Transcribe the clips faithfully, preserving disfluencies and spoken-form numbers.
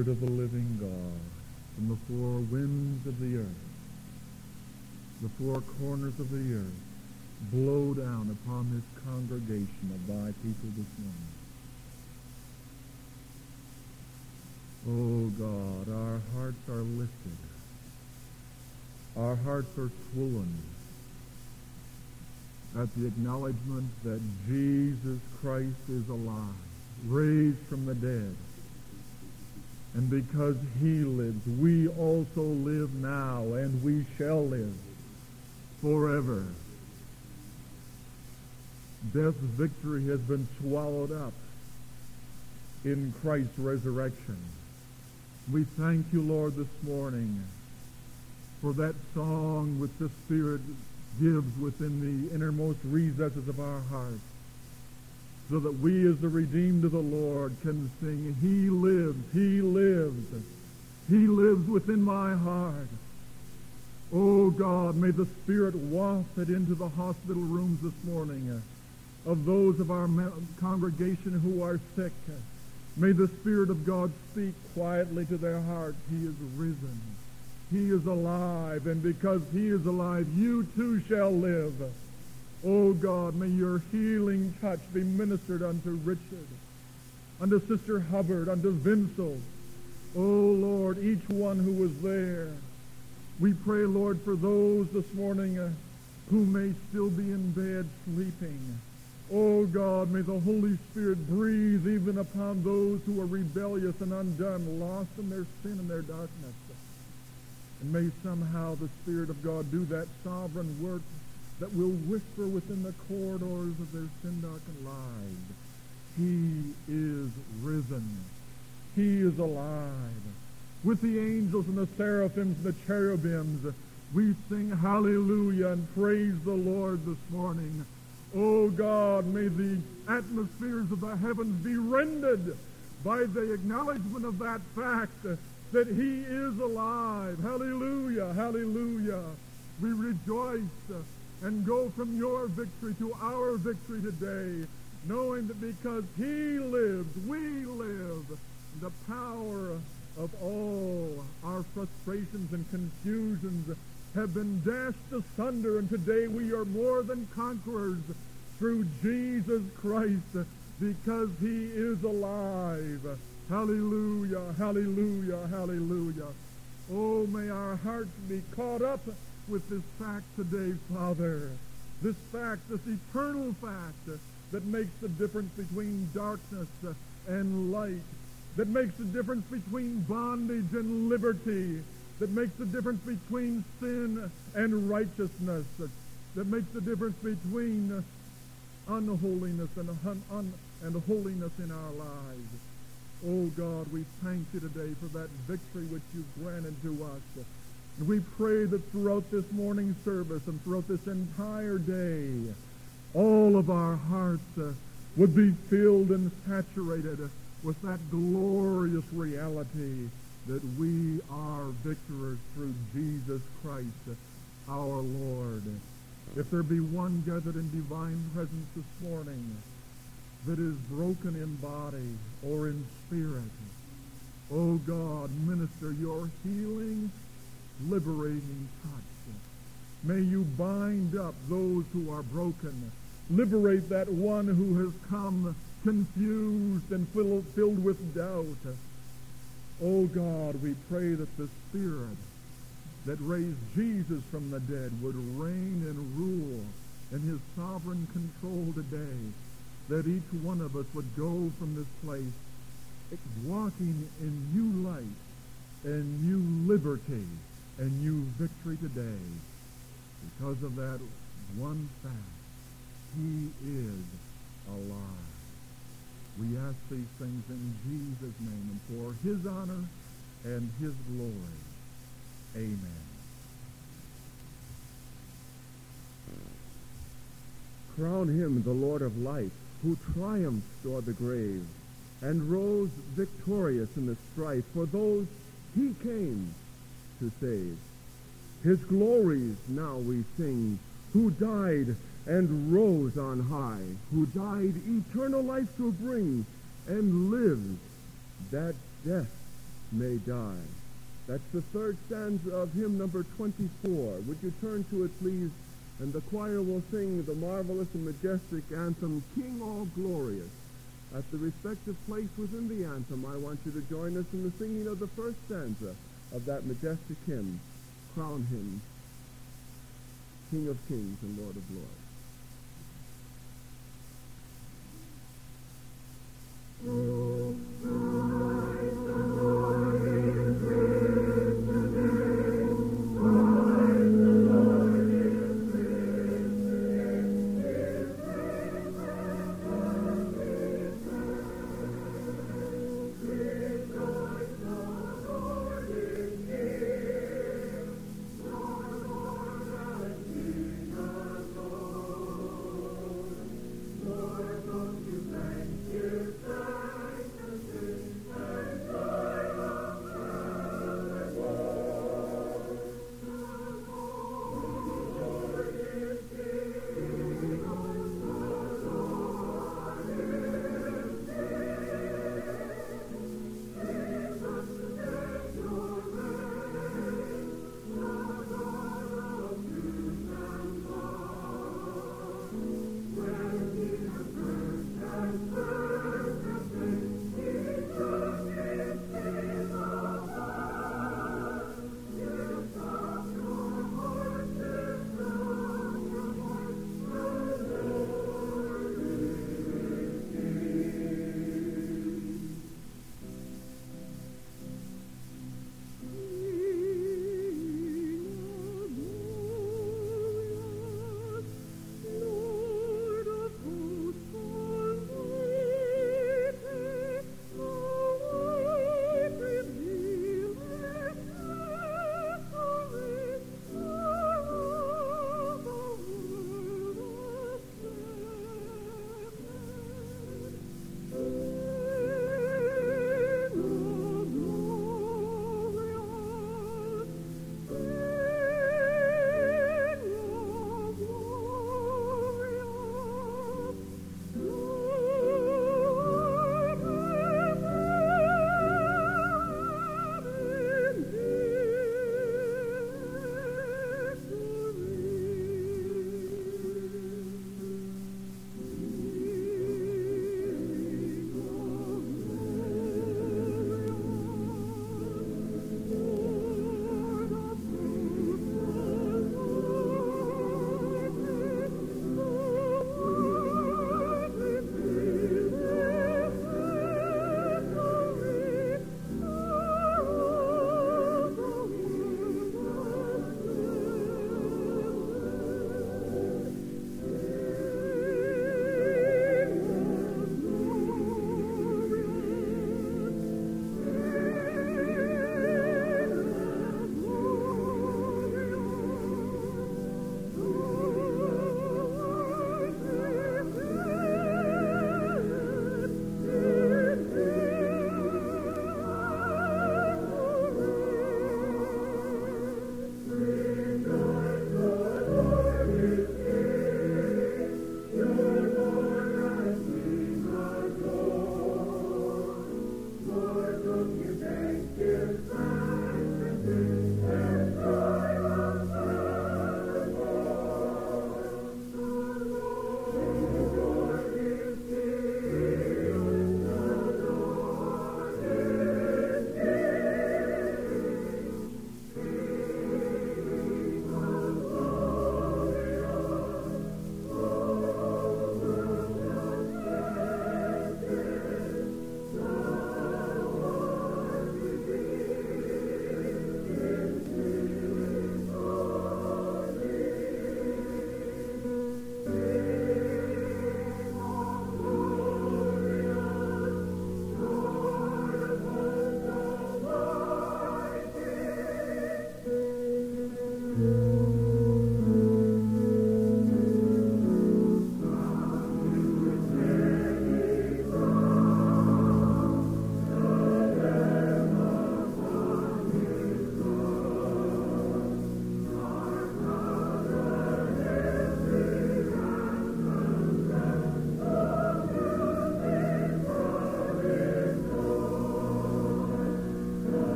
Spirit of the living God, from the four winds of the earth, the four corners of the earth, blow down upon this congregation of thy people this morning. Oh God, our hearts are lifted. Our hearts are swollen at the acknowledgement that Jesus Christ is alive, raised from the dead. And because he lives, we also live now, and we shall live forever. Death's victory has been swallowed up in Christ's resurrection. We thank you, Lord, this morning for that song which the Spirit gives within the innermost recesses of our hearts, so that we as the redeemed of the Lord can sing, He lives, He lives, He lives within my heart. Oh God, may the Spirit waft it into the hospital rooms this morning of those of our congregation who are sick. May the Spirit of God speak quietly to their hearts. He is risen. He is alive, and because He is alive, you too shall live. Oh God, may your healing touch be ministered unto Richard, unto Sister Hubbard, unto Vincel. Oh Lord, each one who was there. We pray, Lord, for those this morning uh, who may still be in bed sleeping. Oh God, may the Holy Spirit breathe even upon those who are rebellious and undone, lost in their sin and their darkness. And may somehow the Spirit of God do that sovereign work that will whisper within the corridors of their sin-darkened lives. He is risen. He is alive. With the angels and the seraphims and the cherubims, we sing hallelujah and praise the Lord this morning. Oh God, may the atmospheres of the heavens be rended by the acknowledgement of that fact that He is alive. Hallelujah, hallelujah. We rejoice and go from your victory to our victory today, knowing that because He lives, we live. The power of all our frustrations and confusions have been dashed asunder, and today we are more than conquerors through Jesus Christ, because He is alive. Hallelujah, hallelujah, hallelujah. Oh, may our hearts be caught up with this fact today, Father. This fact, this eternal fact that makes the difference between darkness and light, that makes the difference between bondage and liberty, that makes the difference between sin and righteousness, that makes the difference between unholiness and, un- un- and holiness in our lives. Oh God, we thank you today for that victory which you've granted to us. And we pray that throughout this morning service and throughout this entire day, all of our hearts uh, would be filled and saturated with that glorious reality that we are victors through Jesus Christ, our Lord. If there be one gathered in divine presence this morning that is broken in body or in spirit, oh God, minister your healing, liberating touch. May you bind up those who are broken. Liberate that one who has come confused and filled, filled with doubt. Oh God, we pray that the Spirit that raised Jesus from the dead would reign and rule in His sovereign control today, that each one of us would go from this place walking in new light and new liberty and new victory today because of that one fact. He is alive. We ask these things in Jesus' name and for His honor and His glory. Amen. Crown Him the Lord of life, who triumphed o'er the grave, and rose victorious in the strife for those He came to save. His glories now we sing, who died and rose on high, who died eternal life to bring, and lives that death may die. That's the third stanza of hymn number twenty-four. Would you turn to it, please? And the choir will sing the marvelous and majestic anthem, King All Glorious. At the respective place within the anthem, I want you to join us in the singing of the first stanza of that majestic hymn, Crown Him King of Kings and Lord of Lords.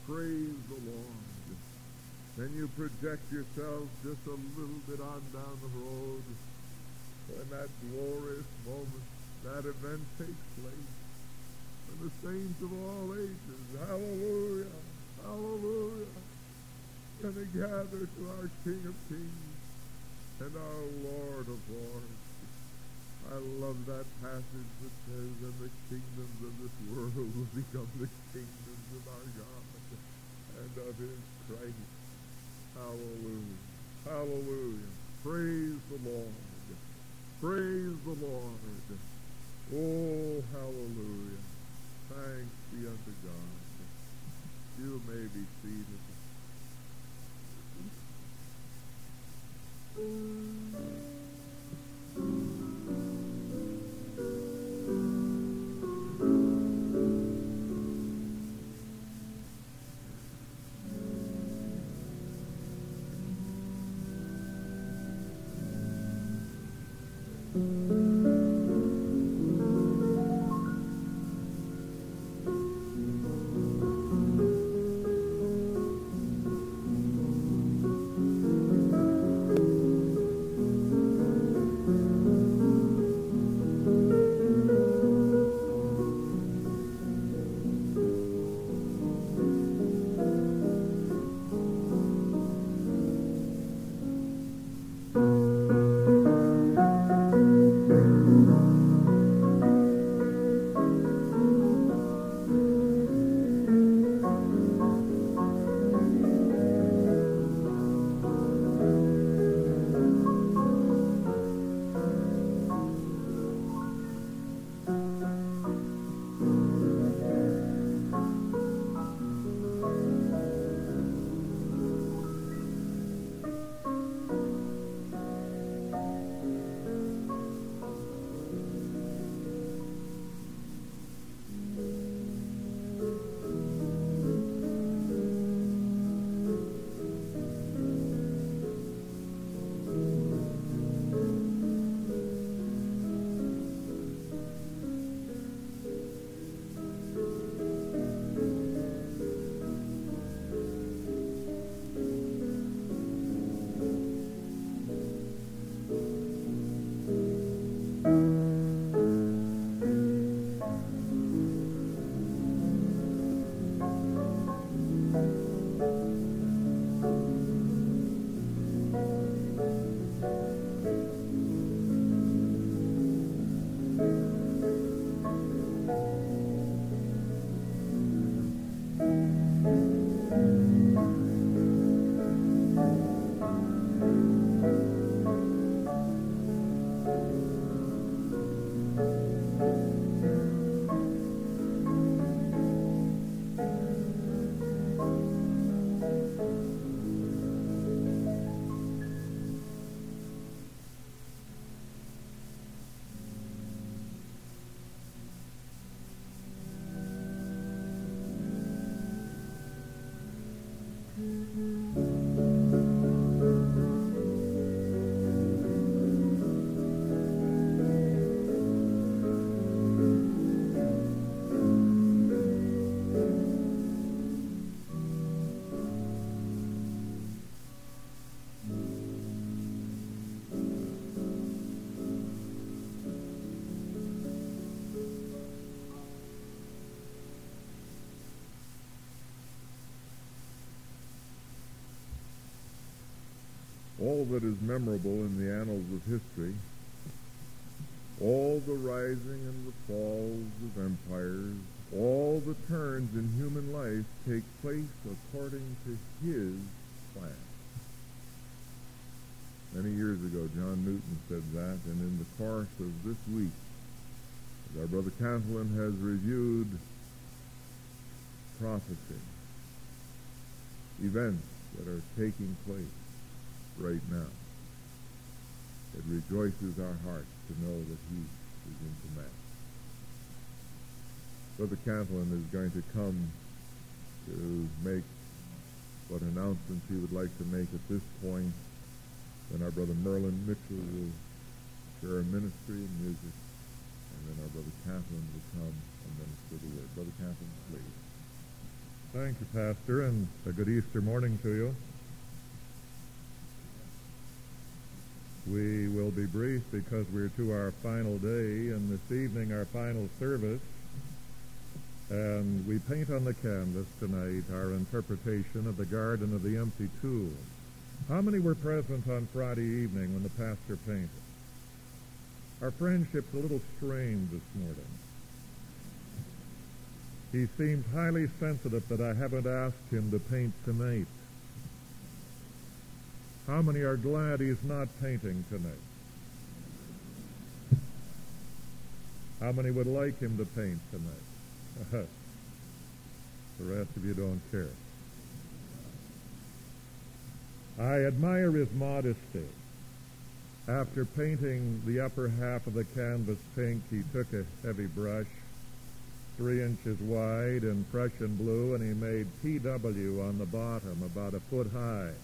Praise the Lord. Then you project yourselves just a little bit on down the road when that glorious moment, that event takes place. And the saints of all ages, hallelujah, hallelujah, going to gather to our King of Kings and our Lord of Lords. I love that passage that says, and the kingdoms of this world will become the kingdoms of our God and of his Christ. Hallelujah. Hallelujah. Praise the Lord. Praise the Lord. Oh, hallelujah. Thanks be unto God. You may be seated. All that is memorable in the annals of history, all the rising and the falls of empires, all the turns in human life take place according to his plan. Many years ago, John Newton said that, and in the course of this week, as our brother Cantillon has reviewed prophecy, events that are taking place right now, it rejoices our hearts to know that he is in command. Brother Cantillon is going to come to make what announcements he would like to make at this point. Then our brother Merlin Mitchell will share ministry and music, and then our brother Cantillon will come and minister the word. Brother Cantillon, please. Thank you, Pastor, and a good Easter morning to you. We will be brief because we're to our final day, and this evening our final service. And we paint on the canvas tonight our interpretation of the Garden of the Empty Tomb. How many were present on Friday evening when the pastor painted? Our friendship's a little strained this morning. He seemed highly sensitive that I haven't asked him to paint tonight. How many are glad he's not painting tonight? How many would like him to paint tonight? The rest of you don't care. I admire his modesty. After painting the upper half of the canvas pink, he took a heavy brush, three inches wide in Prussian blue, and he made P W on the bottom, about a foot high.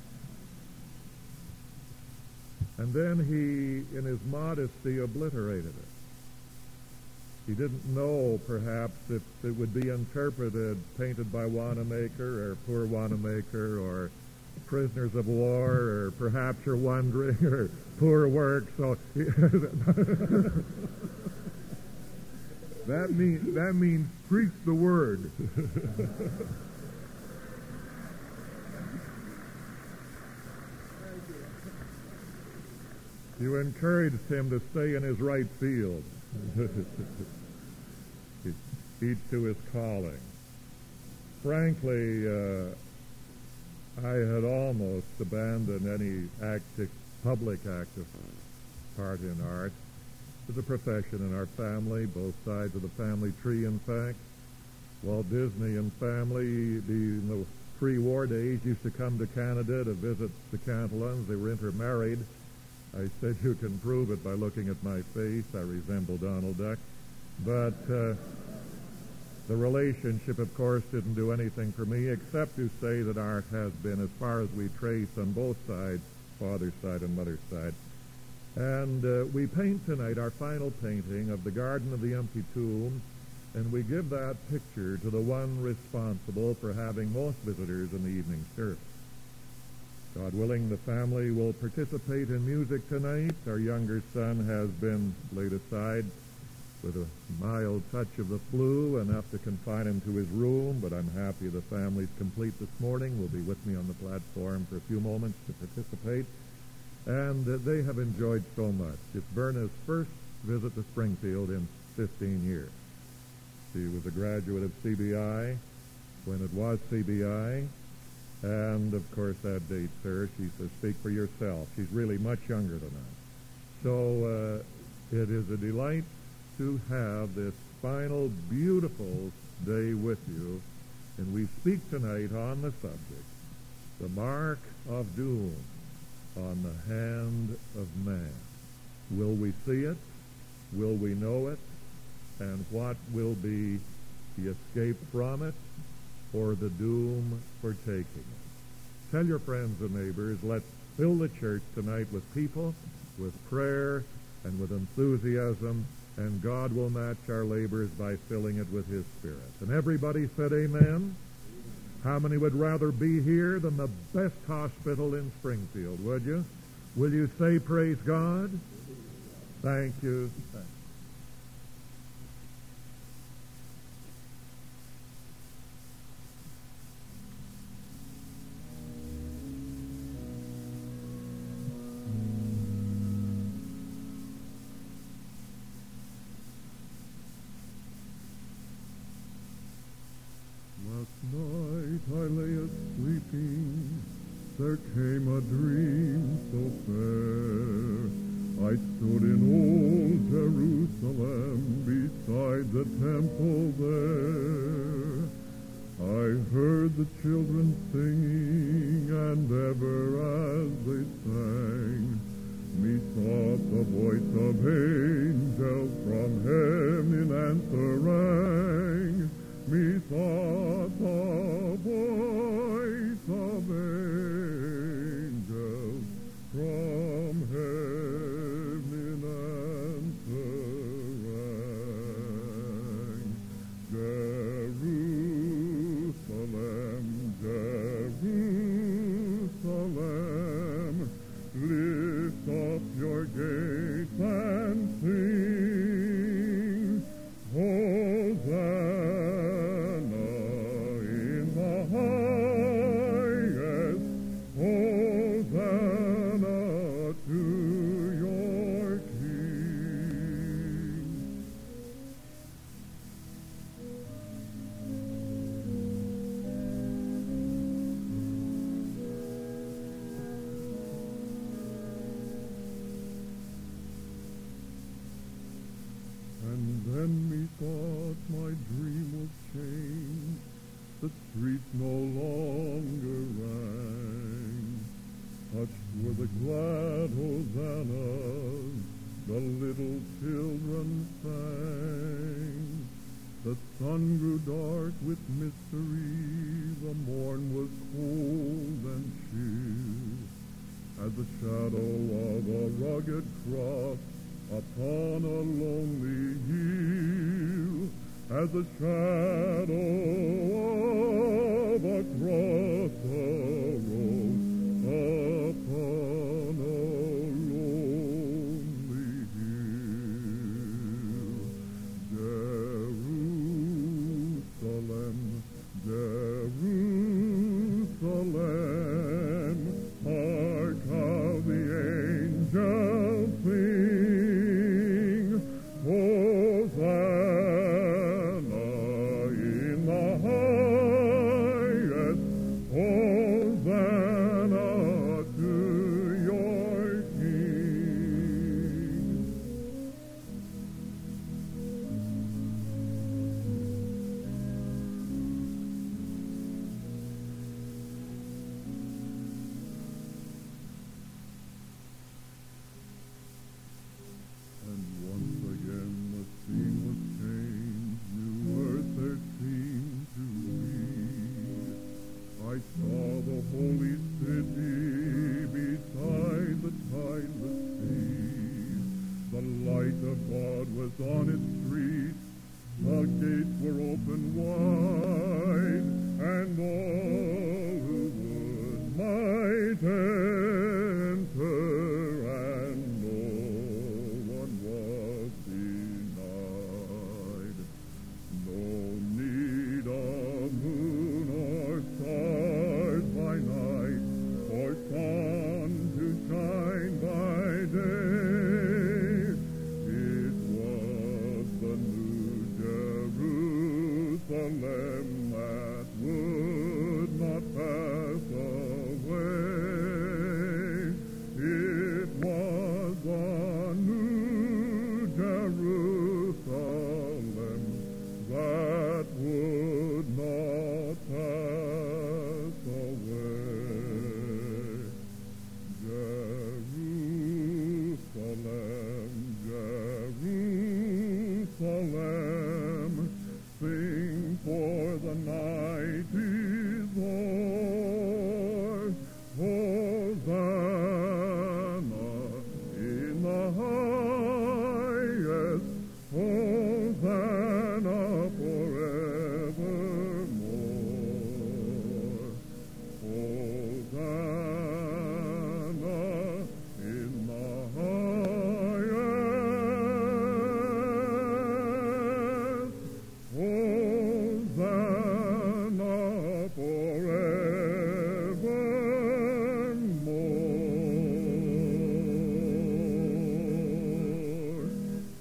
And then he, in his modesty, obliterated it. He didn't know, perhaps, if it would be interpreted, painted by Wanamaker, or poor Wanamaker, or prisoners of war, or perhaps you're wondering, or poor work. So that means that means preach the word. You encouraged him to stay in his right field. Each to his calling. Frankly, uh, I had almost abandoned any active, public active part in art. It was a profession in our family, both sides of the family tree, in fact. Walt Disney and family, the, in the pre-war days, used to come to Canada to visit the Cantillons. They were intermarried. I said, you can prove it by looking at my face. I resemble Donald Duck. But uh, the relationship, of course, didn't do anything for me, except to say that art has been, as far as we trace on both sides, father's side and mother's side. And uh, we paint tonight our final painting of the Garden of the Empty Tomb, and we give that picture to the one responsible for having most visitors in the evening service. God willing, the family will participate in music tonight. Our younger son has been laid aside with a mild touch of the flu, enough to confine him to his room, but I'm happy the family's complete this morning. Will be with me on the platform for a few moments to participate. And uh, they have enjoyed so much. It's Verna's first visit to Springfield in fifteen years. She was a graduate of C B I when it was C B I. And, of course, that dates her. She says, speak for yourself. She's really much younger than I. So uh, it is a delight to have this final, beautiful day with you. And we speak tonight on the subject, the mark of doom on the hand of man. Will we see it? Will we know it? And what will be the escape from it, or the doom for taking it? Tell your friends and neighbors, let's fill the church tonight with people, with prayer, and with enthusiasm, and God will match our labors by filling it with His Spirit. And everybody said amen. How many would rather be here than the best hospital in Springfield, would you? Will you say praise God? Thank you. Thank you. There came a dream so fair. I stood in old Jerusalem beside the temple there. I heard the children singing, and ever as they sang, methought the voice of angels from heaven in answer rang. Methought the voice of angels from heaven in answer rang. Jerusalem, streets no longer rang. Hushed were the glad hosannas, the little children sang. The sun grew dark with mystery, the morn was cold and chill, as the shadow of a rugged cross upon a lonely hill, as the shadow of a cross arose upon a lonely hill. Jerusalem, Jerusalem, hark how the angels sing, Hosanna in the highest, Hosanna to your King. And once again the scene was changed, new earth there seemed to be. I saw the holy city beside the tideless sea. The light of God was on its streets, the gates were open wide, and all who would might enter, and no one was denied. No need of moon or stars by night, or sun to shine by day. It was the new Jerusalem that would not pass away. It was the new Jerusalem that would not pass away. Jerusalem, Jerusalem, sing, for the night is o'er. Hosanna in the highest, Hosanna forevermore. Hosanna in the highest, Hosanna forevermore.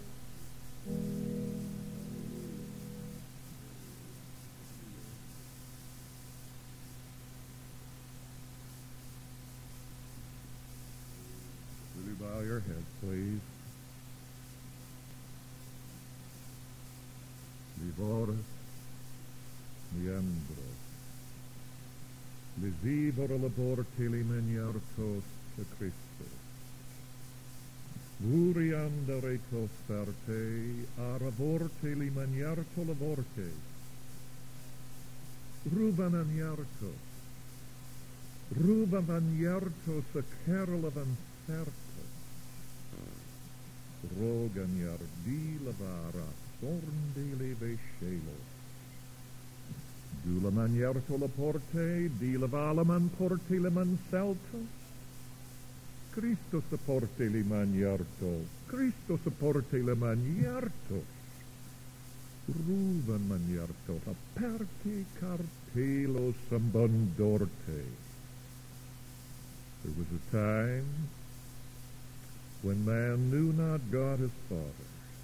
Will you bow your heads, please? Vivoris, miembros, lisivor laborti limeniartos a Christo. Vuriandere costarte, aravorte limeniarto lavorte. Rubananiartos, rubananiartos a kerlavan certo. Roganiar di lavara, sorndele vescelos. Dula manierto la porte, di lavalaman porte leman celto. Cristo supporte li manierto, Cristo supporte le manierto. Ruvan manierto, aperti cartelos abundorte. There was a time when man knew not God his Father.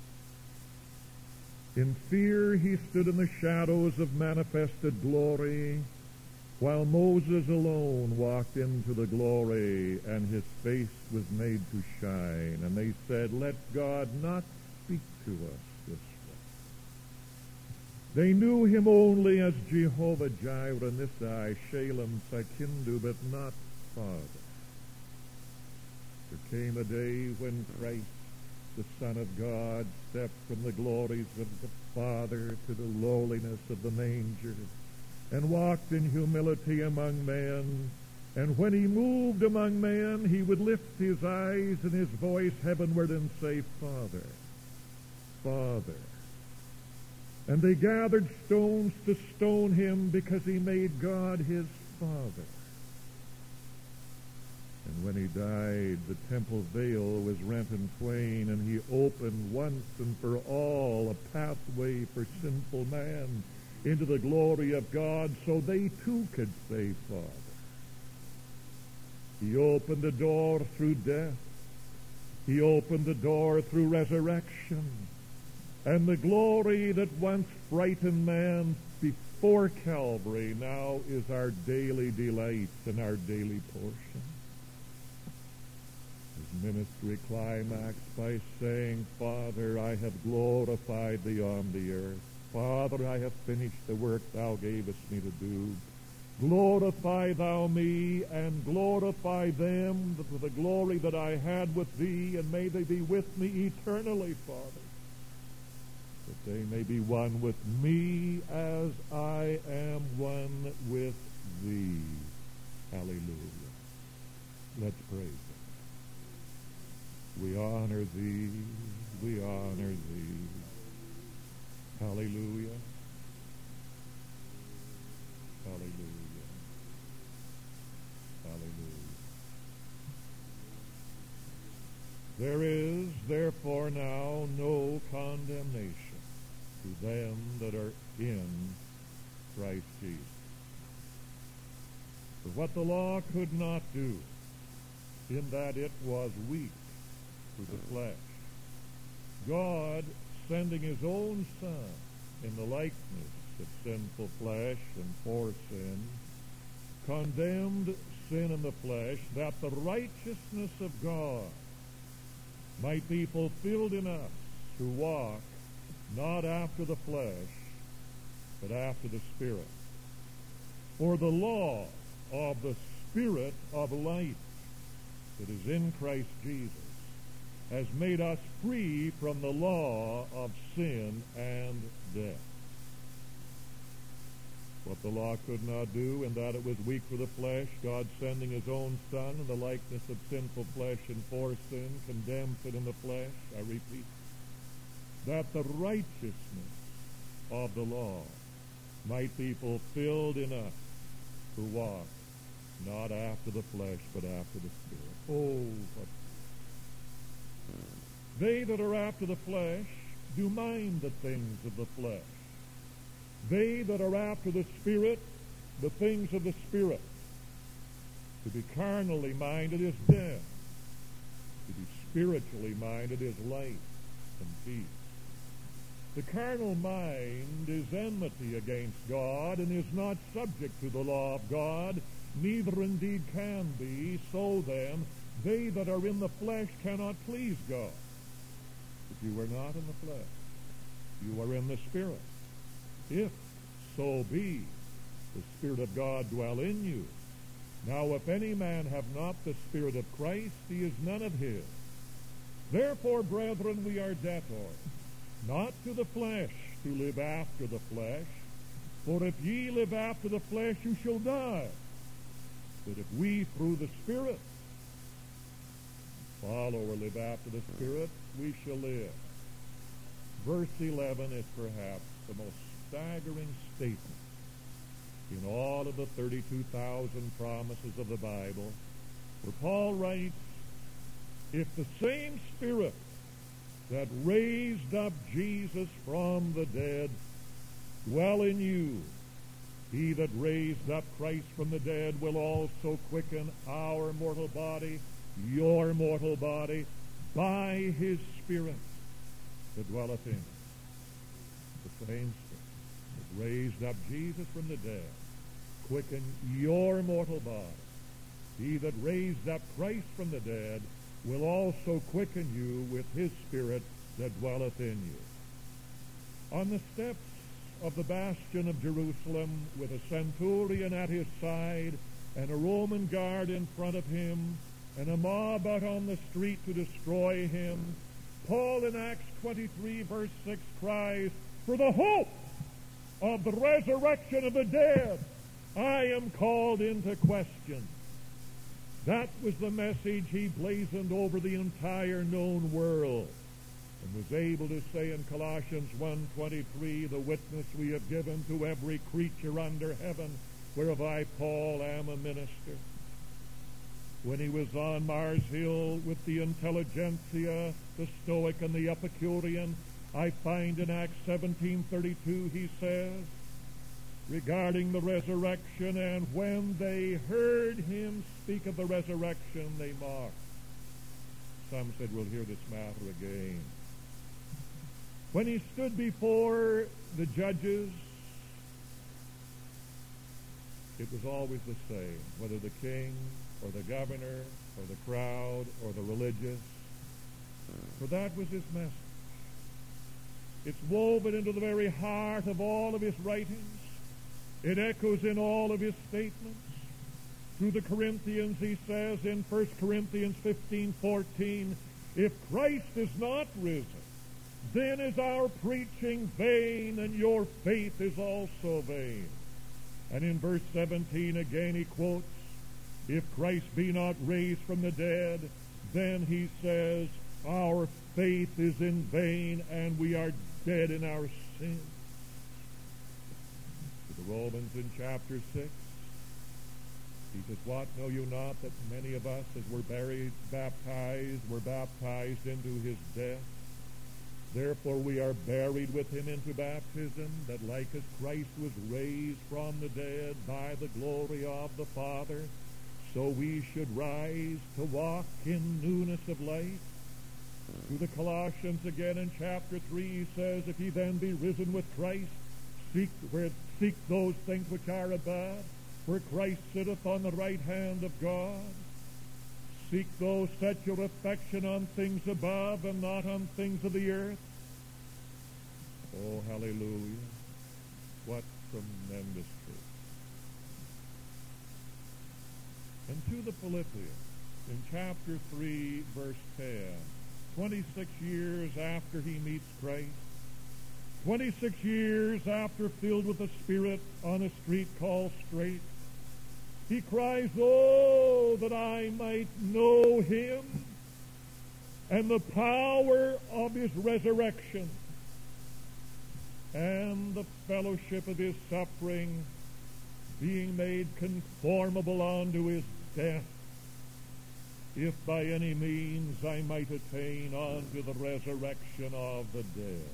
In fear he stood in the shadows of manifested glory, while Moses alone walked into the glory, and his face was made to shine. And they said, let God not speak to us this way. They knew him only as Jehovah Jireh, Nisai, Shalem, Sakindu, but not Father. There came a day when Christ, the Son of God, stepped from the glories of the Father to the lowliness of the manger and walked in humility among men. And when he moved among men, he would lift his eyes and his voice heavenward and say, Father, Father. And they gathered stones to stone him because he made God his Father. And when he died, the temple veil was rent in twain, and he opened once and for all a pathway for sinful man into the glory of God, so they too could say, Father. He opened the door through death. He opened the door through resurrection. And the glory that once frightened man before Calvary now is our daily delight and our daily portion. His ministry climaxed by saying, Father, I have glorified thee on the earth. Father, I have finished the work thou gavest me to do. Glorify thou me, and glorify them for the glory that I had with thee, and may they be with me eternally, Father, that they may be one with me as I am one with thee. Hallelujah. Let's praise him. We honor thee. We honor thee. Hallelujah. Hallelujah. Hallelujah. There is, therefore, now no condemnation to them that are in Christ Jesus. For what the law could not do, in that it was weak through the flesh, God, sending his own Son in the likeness of sinful flesh and for sin, condemned sin in the flesh, that the righteousness of God might be fulfilled in us who walk not after the flesh, but after the Spirit. For the law of the Spirit of life that is in Christ Jesus has made us free from the law of sin and death. What the law could not do, in that it was weak for the flesh, God sending his own Son in the likeness of sinful flesh and for sin, condemned it in the flesh, I repeat, that the righteousness of the law might be fulfilled in us who walk not after the flesh, but after the Spirit. Oh, what they that are after the flesh do mind the things of the flesh. They that are after the Spirit, the things of the Spirit. To be carnally minded is death. To be spiritually minded is life and peace. The carnal mind is enmity against God and is not subject to the law of God, neither indeed can be. So then, they that are in the flesh cannot please God. If you are not in the flesh, you are in the Spirit. If so be the Spirit of God dwell in you. Now if any man have not the Spirit of Christ, he is none of his. Therefore, brethren, we are debtors, not to the flesh, to live after the flesh. For if ye live after the flesh, you shall die. But if we through the Spirit follow or live after the Spirit, we shall live. Verse eleven is perhaps the most staggering statement in all of the thirty-two thousand promises of the Bible, where Paul writes, if the same Spirit that raised up Jesus from the dead dwell in you, he that raised up Christ from the dead will also quicken our mortal body, your mortal body, by his Spirit that dwelleth in you. The same Spirit that raised up Jesus from the dead quicken your mortal body. He that raised up Christ from the dead will also quicken you with his Spirit that dwelleth in you. On the steps of the bastion of Jerusalem with a centurion at his side and a Roman guard in front of him and a mob out on the street to destroy him, Paul in Acts twenty-three verse six cries, "For the hope of the resurrection of the dead, I am called into question." That was the message he blazoned over the entire known world, and was able to say in Colossians one twenty-three, "The witness we have given to every creature under heaven, whereof I, Paul, am a minister." When he was on Mars Hill with the intelligentsia, the Stoic and the Epicurean, I find in Acts seventeen thirty-two he says, regarding the resurrection, "And when they heard him speak of the resurrection, they mocked." Some said, "We'll hear this matter again." When he stood before the judges, it was always the same, whether the king or the governor or the crowd or the religious, for that was his message. It's woven into the very heart of all of his writings. It echoes in all of his statements. Through the Corinthians, he says in First Corinthians fifteen fourteen, "If Christ is not risen, then is our preaching vain, and your faith is also vain." And in verse seventeen again he quotes, "If Christ be not raised from the dead, then," he says, "our faith is in vain, and we are dead in our sins." To the Romans in chapter six, he says, "What, know you not that many of us, as were buried, baptized, were baptized into his death? Therefore we are buried with him into baptism, that like as Christ was raised from the dead by the glory of the Father, so we should rise to walk in newness of life." To the Colossians again in chapter three, he says, "If ye then be risen with Christ, seek, where, seek those things which are above, where Christ sitteth on the right hand of God. Seek those, set your affection on things above and not on things of the earth." Oh, hallelujah. What tremendous truth. And to the Philippians, in chapter three, verse ten, twenty-six years after he meets Christ, twenty-six years after filled with the Spirit on a street called Straight, he cries, "Oh, that I might know him and the power of his resurrection and the fellowship of his suffering, being made conformable unto his death, if by any means I might attain unto the resurrection of the dead."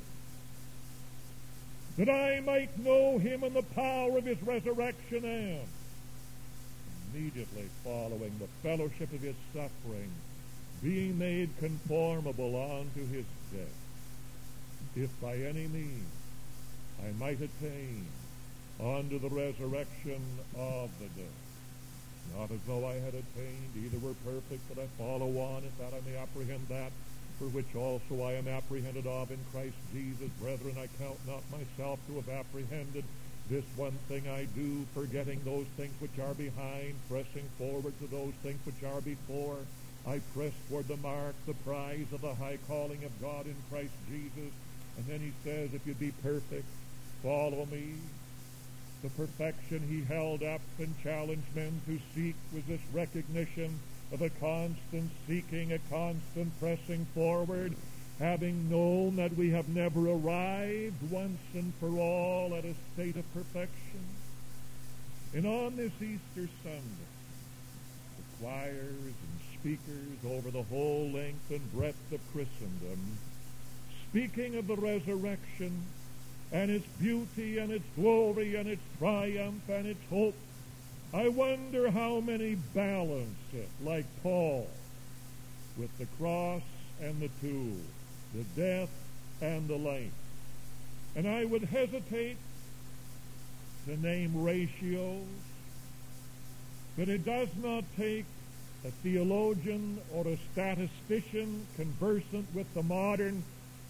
That I might know him and the power of his resurrection, and immediately following the fellowship of his suffering, being made conformable unto his death, if by any means I might attain unto the resurrection of the dead. Not as though I had attained, either were perfect, but I follow on, if that I may apprehend that for which also I am apprehended of in Christ Jesus. Brethren, I count not myself to have apprehended. This one thing I do, forgetting those things which are behind, pressing forward to those things which are before. I press toward the mark, the prize of the high calling of God in Christ Jesus. And then he says, if you be perfect, follow me. The perfection he held up and challenged men to seek was this recognition of a constant seeking, a constant pressing forward, having known that we have never arrived once and for all at a state of perfection. And on this Easter Sunday, the choirs and speakers over the whole length and breadth of Christendom, speaking of the resurrection and its beauty and its glory and its triumph and its hope, I wonder how many balance it, like Paul, with the cross and the tomb, the death and the life. And I would hesitate to name ratios, but it does not take a theologian or a statistician conversant with the modern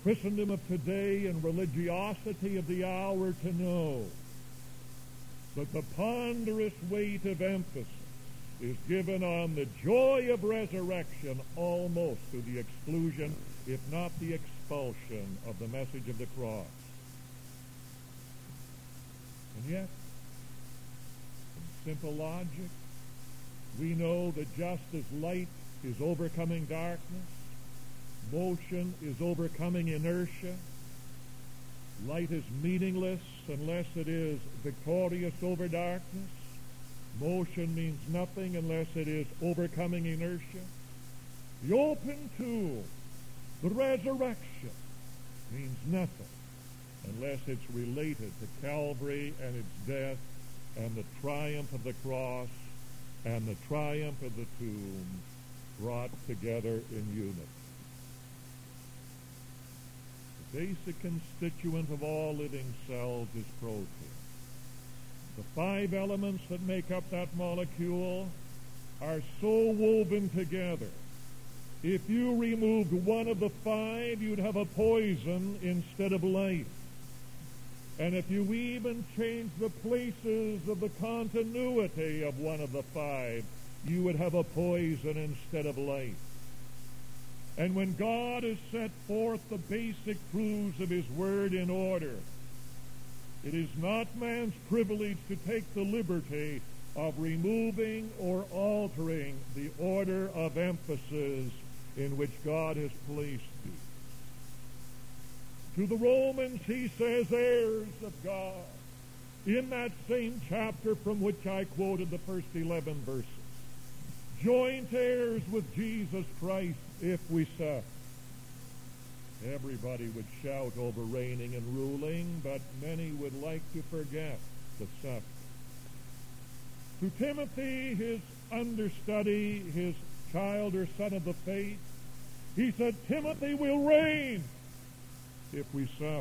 Christendom of today and religiosity of the hour to know that the ponderous weight of emphasis is given on the joy of resurrection almost to the exclusion, if not the expulsion, of the message of the cross. And yet, in simple logic, we know that just as light is overcoming darkness, motion is overcoming inertia, light is meaningless unless it is victorious over darkness, motion means nothing unless it is overcoming inertia. The open tomb, the resurrection, means nothing unless it's related to Calvary and its death and the triumph of the cross and the triumph of the tomb brought together in unity. The basic constituent of all living cells is protein. The five elements that make up that molecule are so woven together. If you removed one of the five, you'd have a poison instead of life. And if you even changed the places of the continuity of one of the five, you would have a poison instead of life. And when God has set forth the basic truths of His Word in order, it is not man's privilege to take the liberty of removing or altering the order of emphasis in which God has placed thee. To the Romans, he says, heirs of God, in that same chapter from which I quoted the first eleven verses. Joint heirs with Jesus Christ if we suffer. Everybody would shout over reigning and ruling, but many would like to forget the suffering. To Timothy, his understudy, his child or son of the faith, he said, Timothy will reign if we suffer.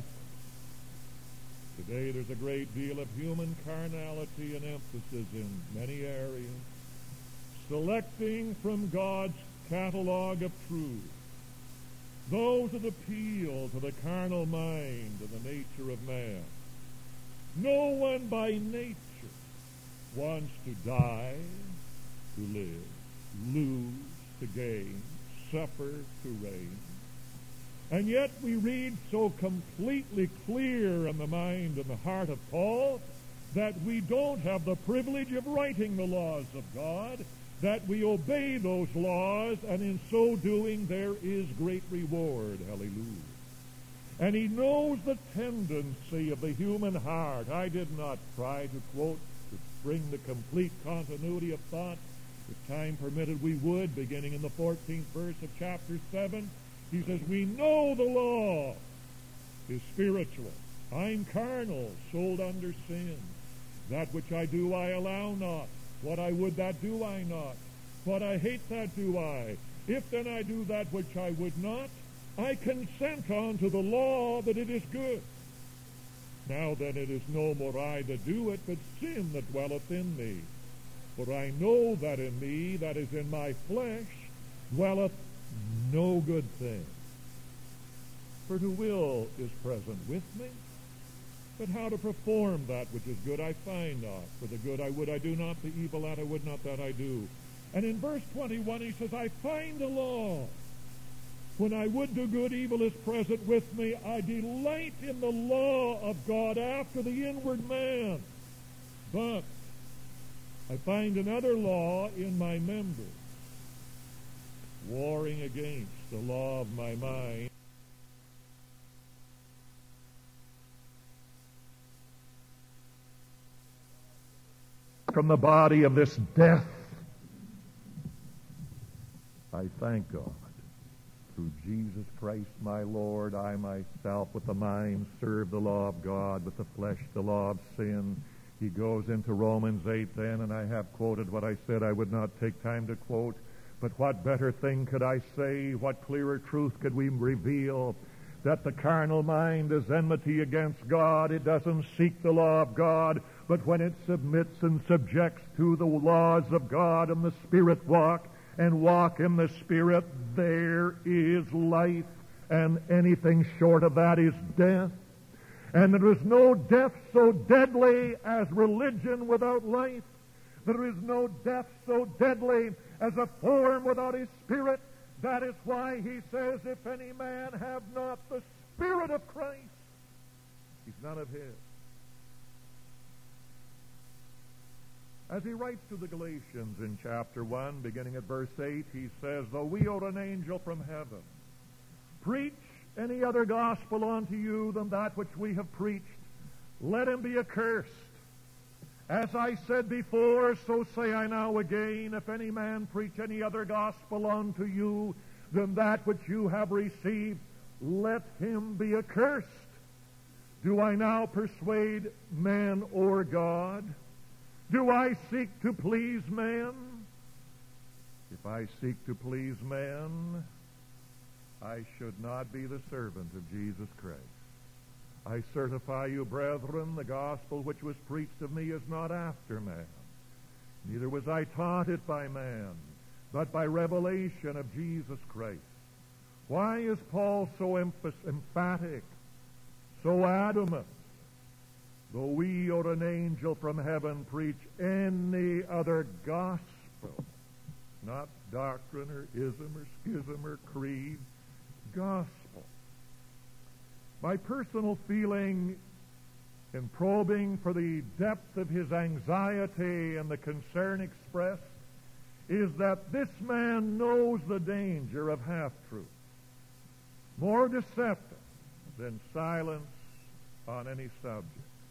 Today there's a great deal of human carnality and emphasis in many areas, selecting from God's catalog of truth those that appeal to the carnal mind and the nature of man. No one by nature wants to die to live, lose to gain, suffer to reign. And yet we read so completely clear in the mind and the heart of Paul that we don't have the privilege of writing the laws of God, that we obey those laws, and in so doing there is great reward. Hallelujah. And he knows the tendency of the human heart. I did not try to quote, to bring the complete continuity of thought. If time permitted, we would, beginning in the fourteenth verse of chapter seven. He says, we know the law is spiritual. I'm carnal, sold under sin. That which I do I allow not. What I would, that do I not. What I hate, that do I. If then I do that which I would not, I consent unto the law that it is good. Now then it is no more I that do it, but sin that dwelleth in me. For I know that in me, that is in my flesh, dwelleth no good thing. For the will is present with me, but how to perform that which is good I find not. For the good I would I do not, the evil that I would not that I do. And in verse twenty-one he says, I find a law. When I would do good, evil is present with me. I delight in the law of God after the inward man. But I find another law in my members, warring against the law of my mind. From the body of this death, I thank God. Through Jesus Christ my Lord, I myself with the mind serve the law of God, with the flesh the law of sin. He goes into Romans eight then, and I have quoted what I said I would not take time to quote. But what better thing could I say? What clearer truth could we reveal? That the carnal mind is enmity against God. It doesn't seek the law of God, but when it submits and subjects to the laws of God and the Spirit walk, and walk in the Spirit, there is life and anything short of that is death. And there is no death so deadly as religion without life. There is no death so deadly as a form without his Spirit. That is why he says, if any man have not the Spirit of Christ, he's none of his. As he writes to the Galatians in chapter one, beginning at verse eight, he says, though we owed an angel from heaven, preach any other gospel unto you than that which we have preached, let him be accursed. As I said before, so say I now again, if any man preach any other gospel unto you than that which you have received, let him be accursed. Do I now persuade man or God? Do I seek to please man? If I seek to please man, I should not be the servant of Jesus Christ. I certify you, brethren, the gospel which was preached of me is not after man. Neither was I taught it by man, but by revelation of Jesus Christ. Why is Paul so emphatic, so adamant? Though we or an angel from heaven preach any other gospel, not doctrine or ism or schism or creed, gospel. My personal feeling in probing for the depth of his anxiety and the concern expressed is that this man knows the danger of half-truth, more deceptive than silence on any subject.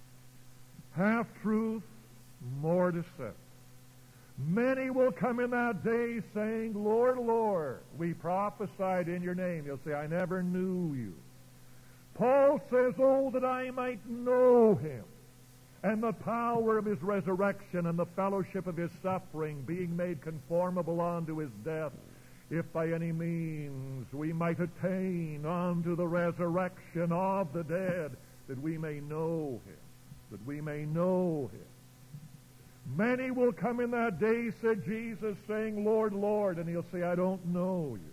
Half-truth, more deceptive. Many will come in that day saying, Lord, Lord, we prophesied in your name. You'll say, I never knew you. Paul says, oh, that I might know him, and the power of his resurrection and the fellowship of his suffering, being made conformable unto his death, if by any means we might attain unto the resurrection of the dead, that we may know him. That we may know him. Many will come in that day, said Jesus, saying, Lord, Lord, and he'll say, I don't know you.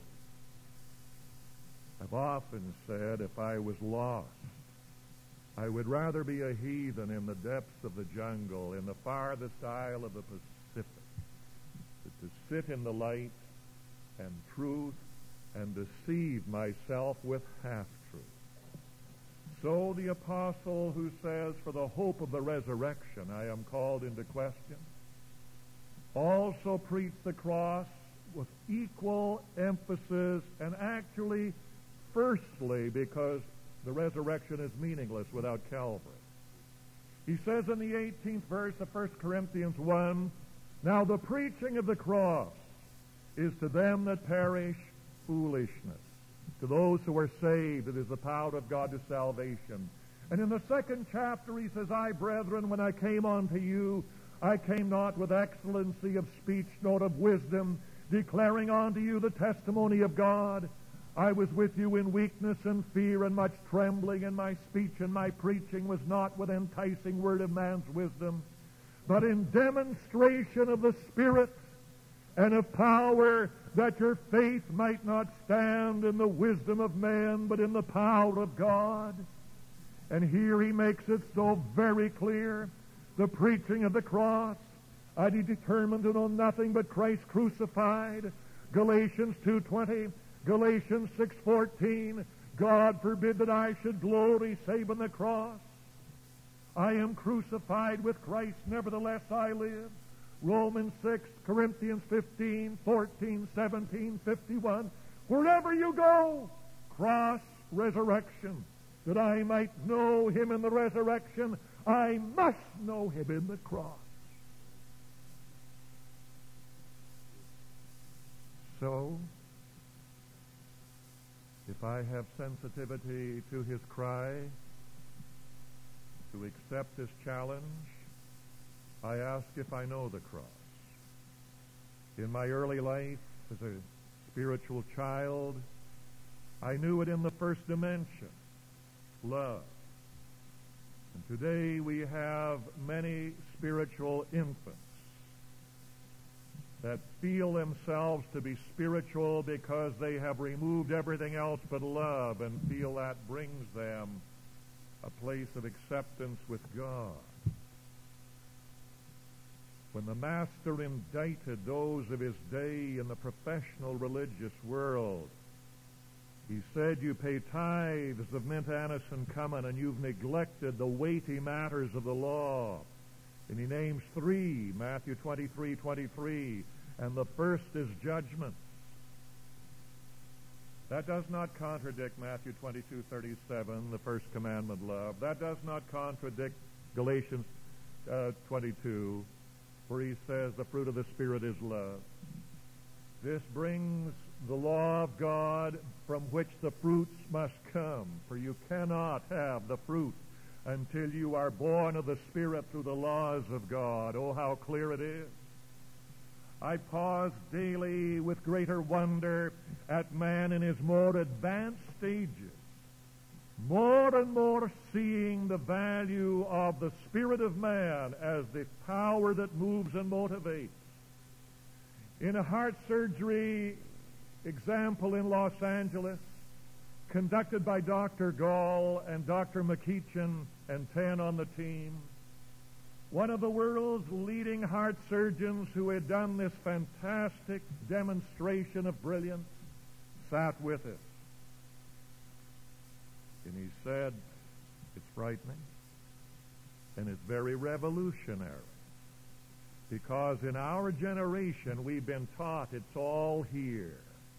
I've often said, if I was lost, I would rather be a heathen in the depths of the jungle, in the farthest isle of the Pacific, than to sit in the light and truth and deceive myself with half-truth. So the apostle who says, for the hope of the resurrection I am called into question, also preached the cross with equal emphasis, and actually, firstly, because the resurrection is meaningless without Calvary. He says in the eighteenth verse of First Corinthians one, now the preaching of the cross is to them that perish foolishness. To those who are saved, it is the power of God to salvation. And in the second chapter, he says, I, brethren, when I came unto you, I came not with excellency of speech, nor of wisdom, declaring unto you the testimony of God. I was with you in weakness and fear and much trembling, and my speech and my preaching was not with enticing word of man's wisdom, but in demonstration of the Spirit and of power, that your faith might not stand in the wisdom of man, but in the power of God. And here he makes it so very clear, the preaching of the cross. I determined to know nothing but Christ crucified. Galatians two twenty, Galatians six fourteen, God forbid that I should glory save in the cross. I am crucified with Christ, nevertheless I live. Romans six, Corinthians fifteen, fourteen, seventeen, fifty-one. Wherever you go, cross, resurrection. That I might know him in the resurrection, I must know him in the cross. So, if I have sensitivity to his cry, to accept his challenge, I ask if I know the cross. In my early life, as a spiritual child, I knew it in the first dimension, love. And today we have many spiritual infants. that feel themselves to be spiritual because they have removed everything else but love, and feel that brings them a place of acceptance with God. When the Master indicted those of his day in the professional religious world, he said, "You pay tithes of mint, anise, and cumin, and you've neglected the weighty matters of the law." And he names three, Matthew twenty-three twenty-three, and the first is judgment. That does not contradict Matthew twenty-two thirty-seven, the first commandment, love. That does not contradict Galatians uh, twenty-two, where he says the fruit of the Spirit is love. This brings the law of God from which the fruits must come, for you cannot have the fruit until you are born of the Spirit through the laws of God. Oh, how clear it is. I pause daily with greater wonder at man in his more advanced stages, more and more seeing the value of the Spirit of man as the power that moves and motivates. In a heart surgery example in Los Angeles, conducted by Doctor Gall and Doctor McEachin and ten on the team, one of the world's leading heart surgeons who had done this fantastic demonstration of brilliance sat with us. And he said, "It's frightening, and it's very revolutionary, because in our generation we've been taught it's all here.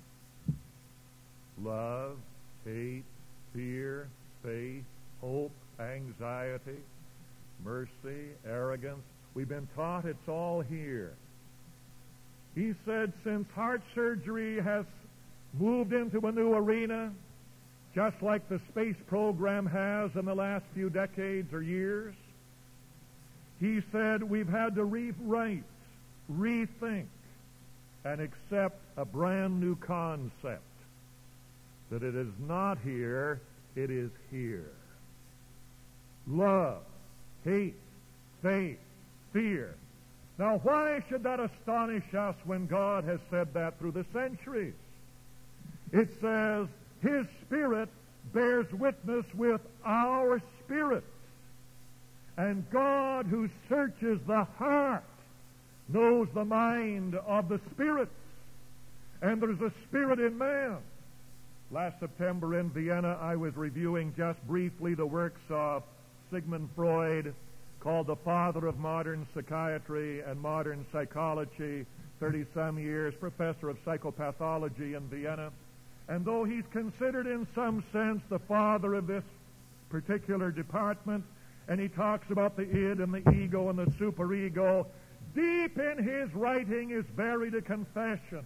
Love, hate, fear, faith, hope, anxiety, mercy, arrogance. We've been taught it's all here." He said, since heart surgery has moved into a new arena, just like the space program has in the last few decades or years, he said we've had to rewrite, rethink, and accept a brand new concept, that it is not here, it is here. Love, hate, faith, fear. Now, why should that astonish us when God has said that through the centuries? It says, His Spirit bears witness with our spirits. And God, who searches the heart, knows the mind of the spirits. And there's a spirit in man. Last September in Vienna, I was reviewing just briefly the works of Sigmund Freud, called the father of modern psychiatry and modern psychology, thirty-some years, professor of psychopathology in Vienna. And though he's considered in some sense the father of this particular department, and he talks about the id and the ego and the superego, deep in his writing is buried a confession.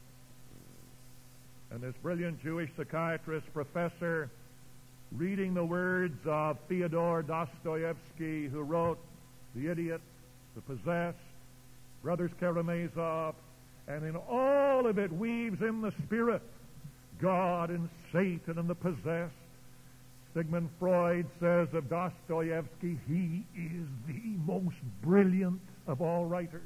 And this brilliant Jewish psychiatrist professor, reading the words of Fyodor Dostoevsky, who wrote The Idiot, The Possessed, Brothers Karamazov, and in all of it weaves in the spirit God and Satan and the possessed. Sigmund Freud says of Dostoevsky, he is the most brilliant of all writers.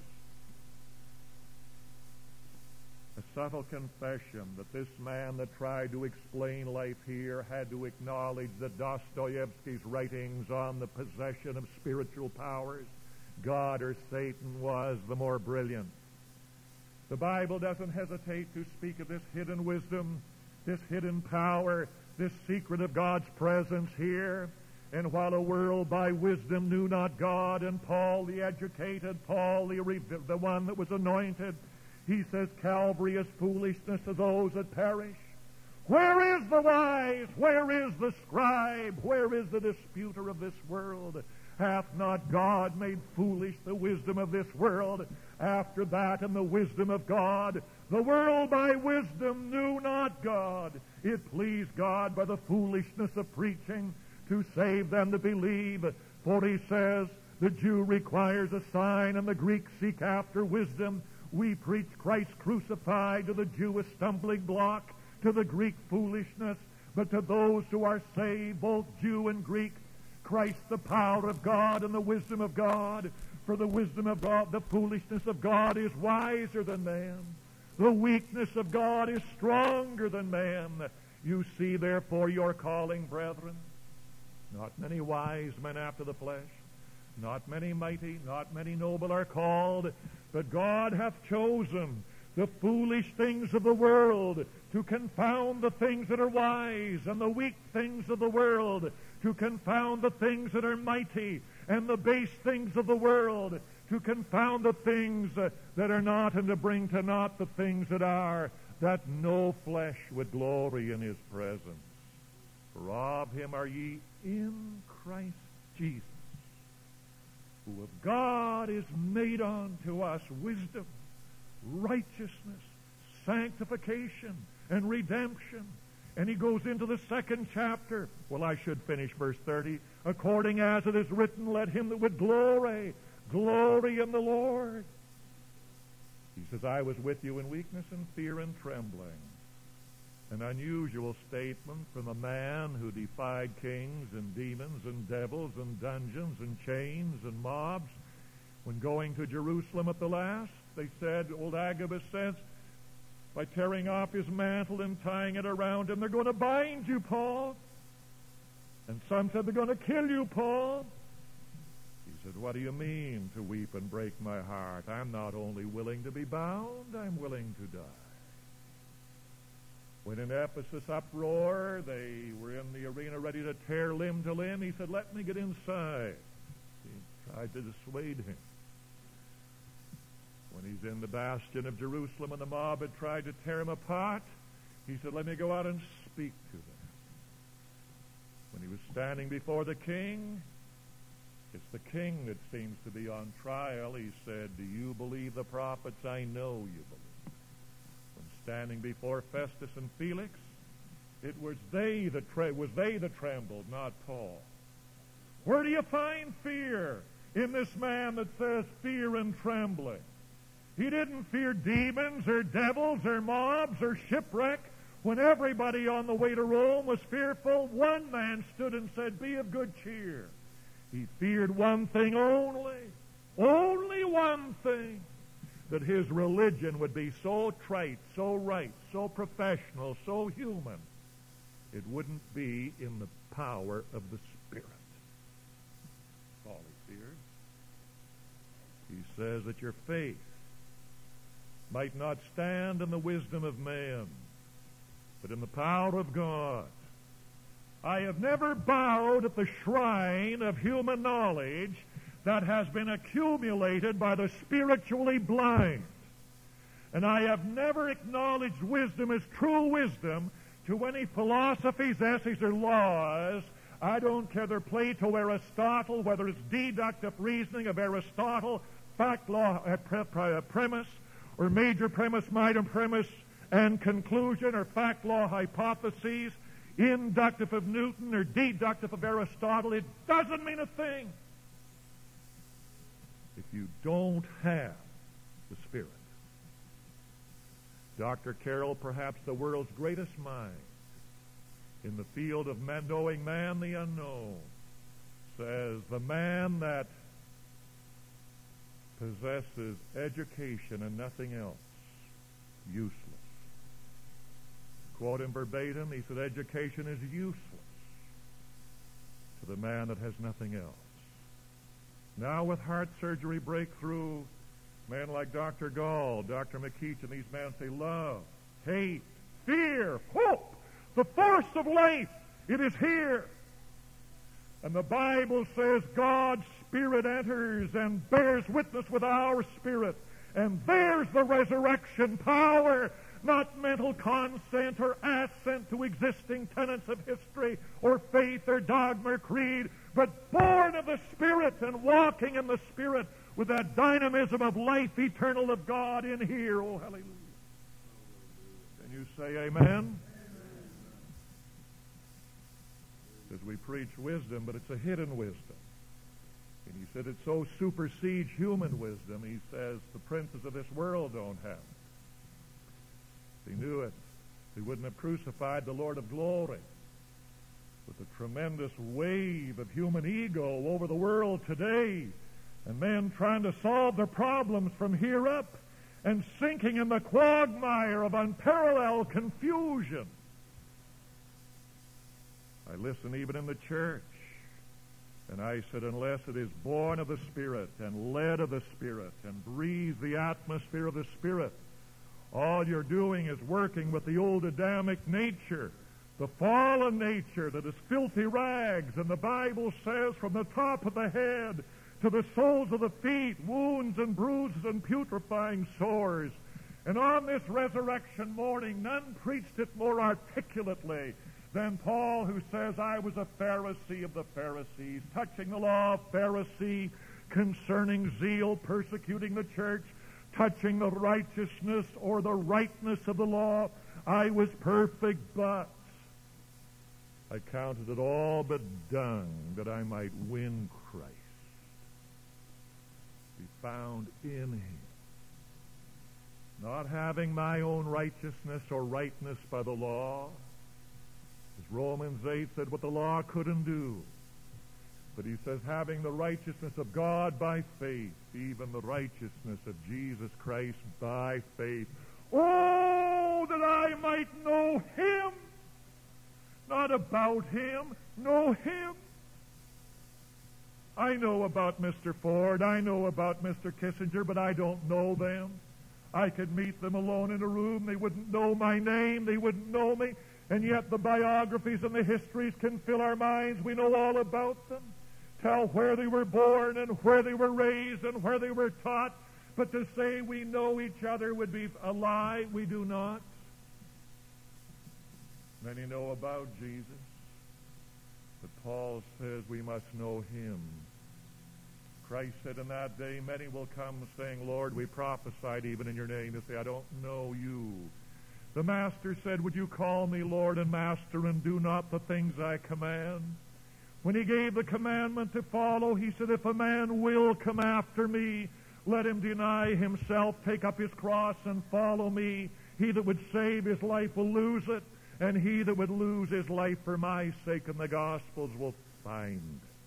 A subtle confession that this man that tried to explain life here had to acknowledge that Dostoevsky's writings on the possession of spiritual powers, God or Satan, was the more brilliant. The Bible doesn't hesitate to speak of this hidden wisdom, this hidden power, this secret of God's presence here. And while a world by wisdom knew not God, and Paul the educated, Paul the, the one that was anointed, he says Calvary is foolishness to those that perish. Where is the wise? Where is the scribe? Where is the disputer of this world? Hath not God made foolish the wisdom of this world? After that, in the wisdom of God, the world by wisdom knew not God. It pleased God by the foolishness of preaching to save them that believe. For he says, the Jew requires a sign, and the Greek seek after wisdom. We preach Christ crucified, to the Jew a stumbling block, to the Greek foolishness. But to those who are saved, both Jew and Greek, Christ the power of God and the wisdom of God. For the wisdom of God, the foolishness of God is wiser than man. The weakness of God is stronger than man. You see, therefore, your calling, brethren. Not many wise men after the flesh, not many mighty, not many noble are called, but God hath chosen the foolish things of the world to confound the things that are wise, and the weak things of the world to confound the things that are mighty, and the base things of the world to confound the things uh, that are not, and to bring to naught the things that are, that no flesh would glory in his presence. For of him are ye in Christ Jesus, who of God is made unto us wisdom, righteousness, sanctification, and redemption. And he goes into the second chapter. Well, I should finish verse thirty. According as it is written, let him that would glory, glory in the Lord. He says, I was with you in weakness and fear and trembling. An unusual statement from a man who defied kings and demons and devils and dungeons and chains and mobs. When going to Jerusalem at the last, they said, old Agabus says, by tearing off his mantle and tying it around him, they're going to bind you, Paul. And some said, they're going to kill you, Paul. He said, what do you mean to weep and break my heart? I'm not only willing to be bound, I'm willing to die. When in Ephesus uproar, they were in the arena ready to tear limb to limb, he said, let me get inside. He tried to dissuade him. When he's in the bastion of Jerusalem and the mob had tried to tear him apart, he said, let me go out and speak to them. When he was standing before the king, it's the king that seems to be on trial. He said, do you believe the prophets? I know you believe. When standing before Festus and Felix, it was they that tre- was they that trembled, not Paul. Where do you find fear in this man that says fear and trembling? He didn't fear demons or devils or mobs or shipwreck. When everybody on the way to Rome was fearful, one man stood and said, be of good cheer. He feared one thing only, only one thing, that his religion would be so trite, so right, so professional, so human, it wouldn't be in the power of the Spirit. That's all he feared. He says that your faith might not stand in the wisdom of man, but in the power of God. I have never bowed at the shrine of human knowledge that has been accumulated by the spiritually blind. And I have never acknowledged wisdom as true wisdom to any philosophies, essays, or laws. I don't care whether Plato, Aristotle, whether it's deductive reasoning of Aristotle, fact, law, uh, pre- pre- premise, or major premise, minor premise, and conclusion, or fact, law, hypotheses, inductive of Newton or deductive of Aristotle. It doesn't mean a thing if you don't have the Spirit. Doctor Carroll, perhaps the world's greatest mind in the field of man, knowing man the unknown, says the man that possesses education and nothing else, useless. Quote him verbatim, he said, education is useless to the man that has nothing else. Now with heart surgery breakthrough, men like Doctor Gall, Doctor McKeach, and these men say love, hate, fear, hope, the force of life, it is here. And the Bible says God's Spirit enters and bears witness with our spirit. And there's the resurrection power, not mental consent or assent to existing tenets of history or faith or dogma or creed, but born of the Spirit and walking in the Spirit with that dynamism of life eternal of God in here. Oh, hallelujah. Can you say amen? Because we preach wisdom, but it's a hidden wisdom. And he said it so supersedes human wisdom, he says the princes of this world don't have it. If he knew it, he wouldn't have crucified the Lord of glory. With the tremendous wave of human ego over the world today, and men trying to solve their problems from here up and sinking in the quagmire of unparalleled confusion. I listen even in the church, and I said, unless it is born of the Spirit and led of the Spirit and breathes the atmosphere of the Spirit, all you're doing is working with the old Adamic nature, the fallen nature that is filthy rags. And the Bible says from the top of the head to the soles of the feet, wounds and bruises and putrefying sores. And on this resurrection morning, none preached it more articulately than Paul, who says, I was a Pharisee of the Pharisees, touching the law of Pharisee, concerning zeal, persecuting the church, touching the righteousness or the rightness of the law. I was perfect, but I counted it all but dung that I might win Christ, be found in him, not having my own righteousness or rightness by the law, as Romans eight said, what the law couldn't do. But he says, having the righteousness of God by faith, even the righteousness of Jesus Christ by faith. Oh, that I might know him, not about him, know him. I know about Mister Ford, I know about Mister Kissinger, but I don't know them. I could meet them alone in a room. They wouldn't know my name. They wouldn't know me. And yet the biographies and the histories can fill our minds. We know all about them. Tell where they were born and where they were raised and where they were taught. But to say we know each other would be a lie. We do not. Many know about Jesus. But Paul says we must know him. Christ said in that day, many will come saying, Lord, we prophesied even in your name. They say, I don't know you. The Master said, would you call me Lord and Master and do not the things I command? When he gave the commandment to follow, he said, if a man will come after me, let him deny himself, take up his cross, and follow me. He that would save his life will lose it, and he that would lose his life for my sake and the gospel's will find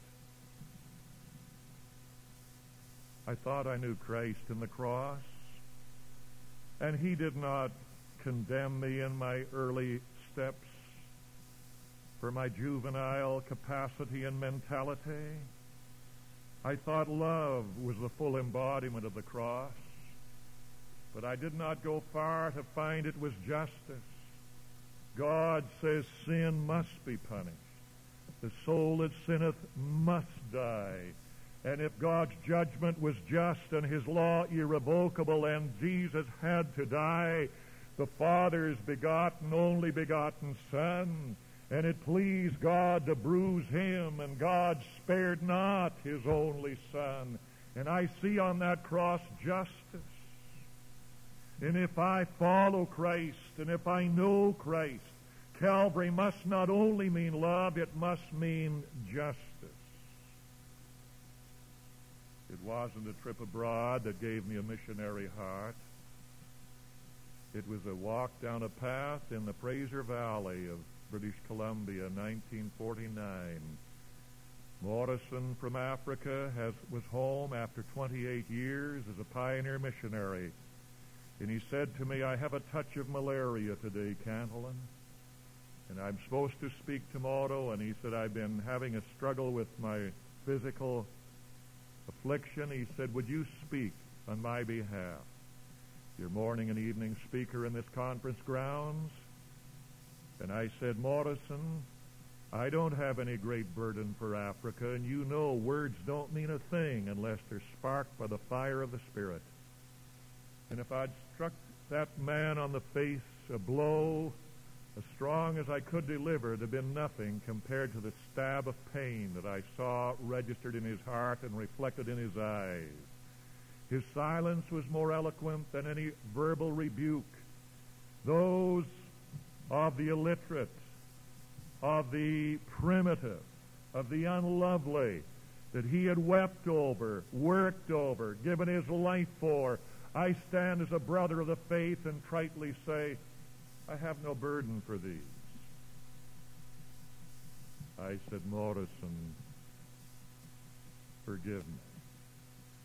it. I thought I knew Christ in the cross, and he did not condemn me in my early steps for my juvenile capacity and mentality. I thought love was the full embodiment of the cross, but I did not go far to find it was justice. God says sin must be punished. The soul that sinneth must die. And if God's judgment was just and his law irrevocable and Jesus had to die, the Father's begotten, only begotten Son, and it pleased God to bruise him, and God spared not his only Son. And I see on that cross justice. And if I follow Christ, and if I know Christ, Calvary must not only mean love, it must mean justice. It wasn't a trip abroad that gave me a missionary heart. It was a walk down a path in the Fraser Valley of British Columbia in nineteen forty-nine. Morrison from Africa has, was home after twenty-eight years as a pioneer missionary. And he said to me, I have a touch of malaria today, Cantillon, and I'm supposed to speak tomorrow. And he said, I've been having a struggle with my physical affliction. He said, would you speak on my behalf? Your morning and evening speaker in this conference grounds. And I said, Morrison, I don't have any great burden for Africa, and you know words don't mean a thing unless they're sparked by the fire of the Spirit. And if I'd struck that man on the face a blow as strong as I could deliver, there'd been nothing compared to the stab of pain that I saw registered in his heart and reflected in his eyes. His silence was more eloquent than any verbal rebuke. Those of the illiterate, of the primitive, of the unlovely, that he had wept over, worked over, given his life for, I stand as a brother of the faith and tritely say, I have no burden for these. I said, Morrison, forgive me.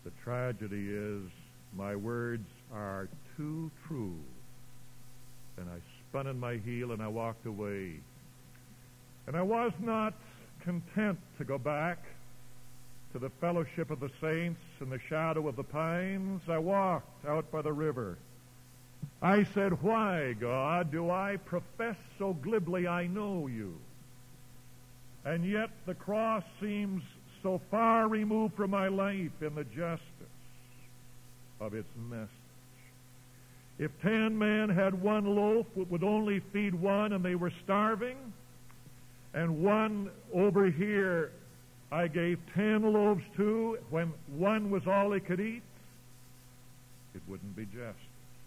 The tragedy is my words are too true. And I spun in my heel and I walked away. And I was not content to go back to the fellowship of the saints in the shadow of the pines. I walked out by the river. I said, "Why, God, do I profess so glibly I know you? And yet the cross seems so far removed from my life in the justice of its message. If ten men had one loaf, it would only feed one, and they were starving. And one over here I gave ten loaves to, when one was all he could eat. It wouldn't be justice.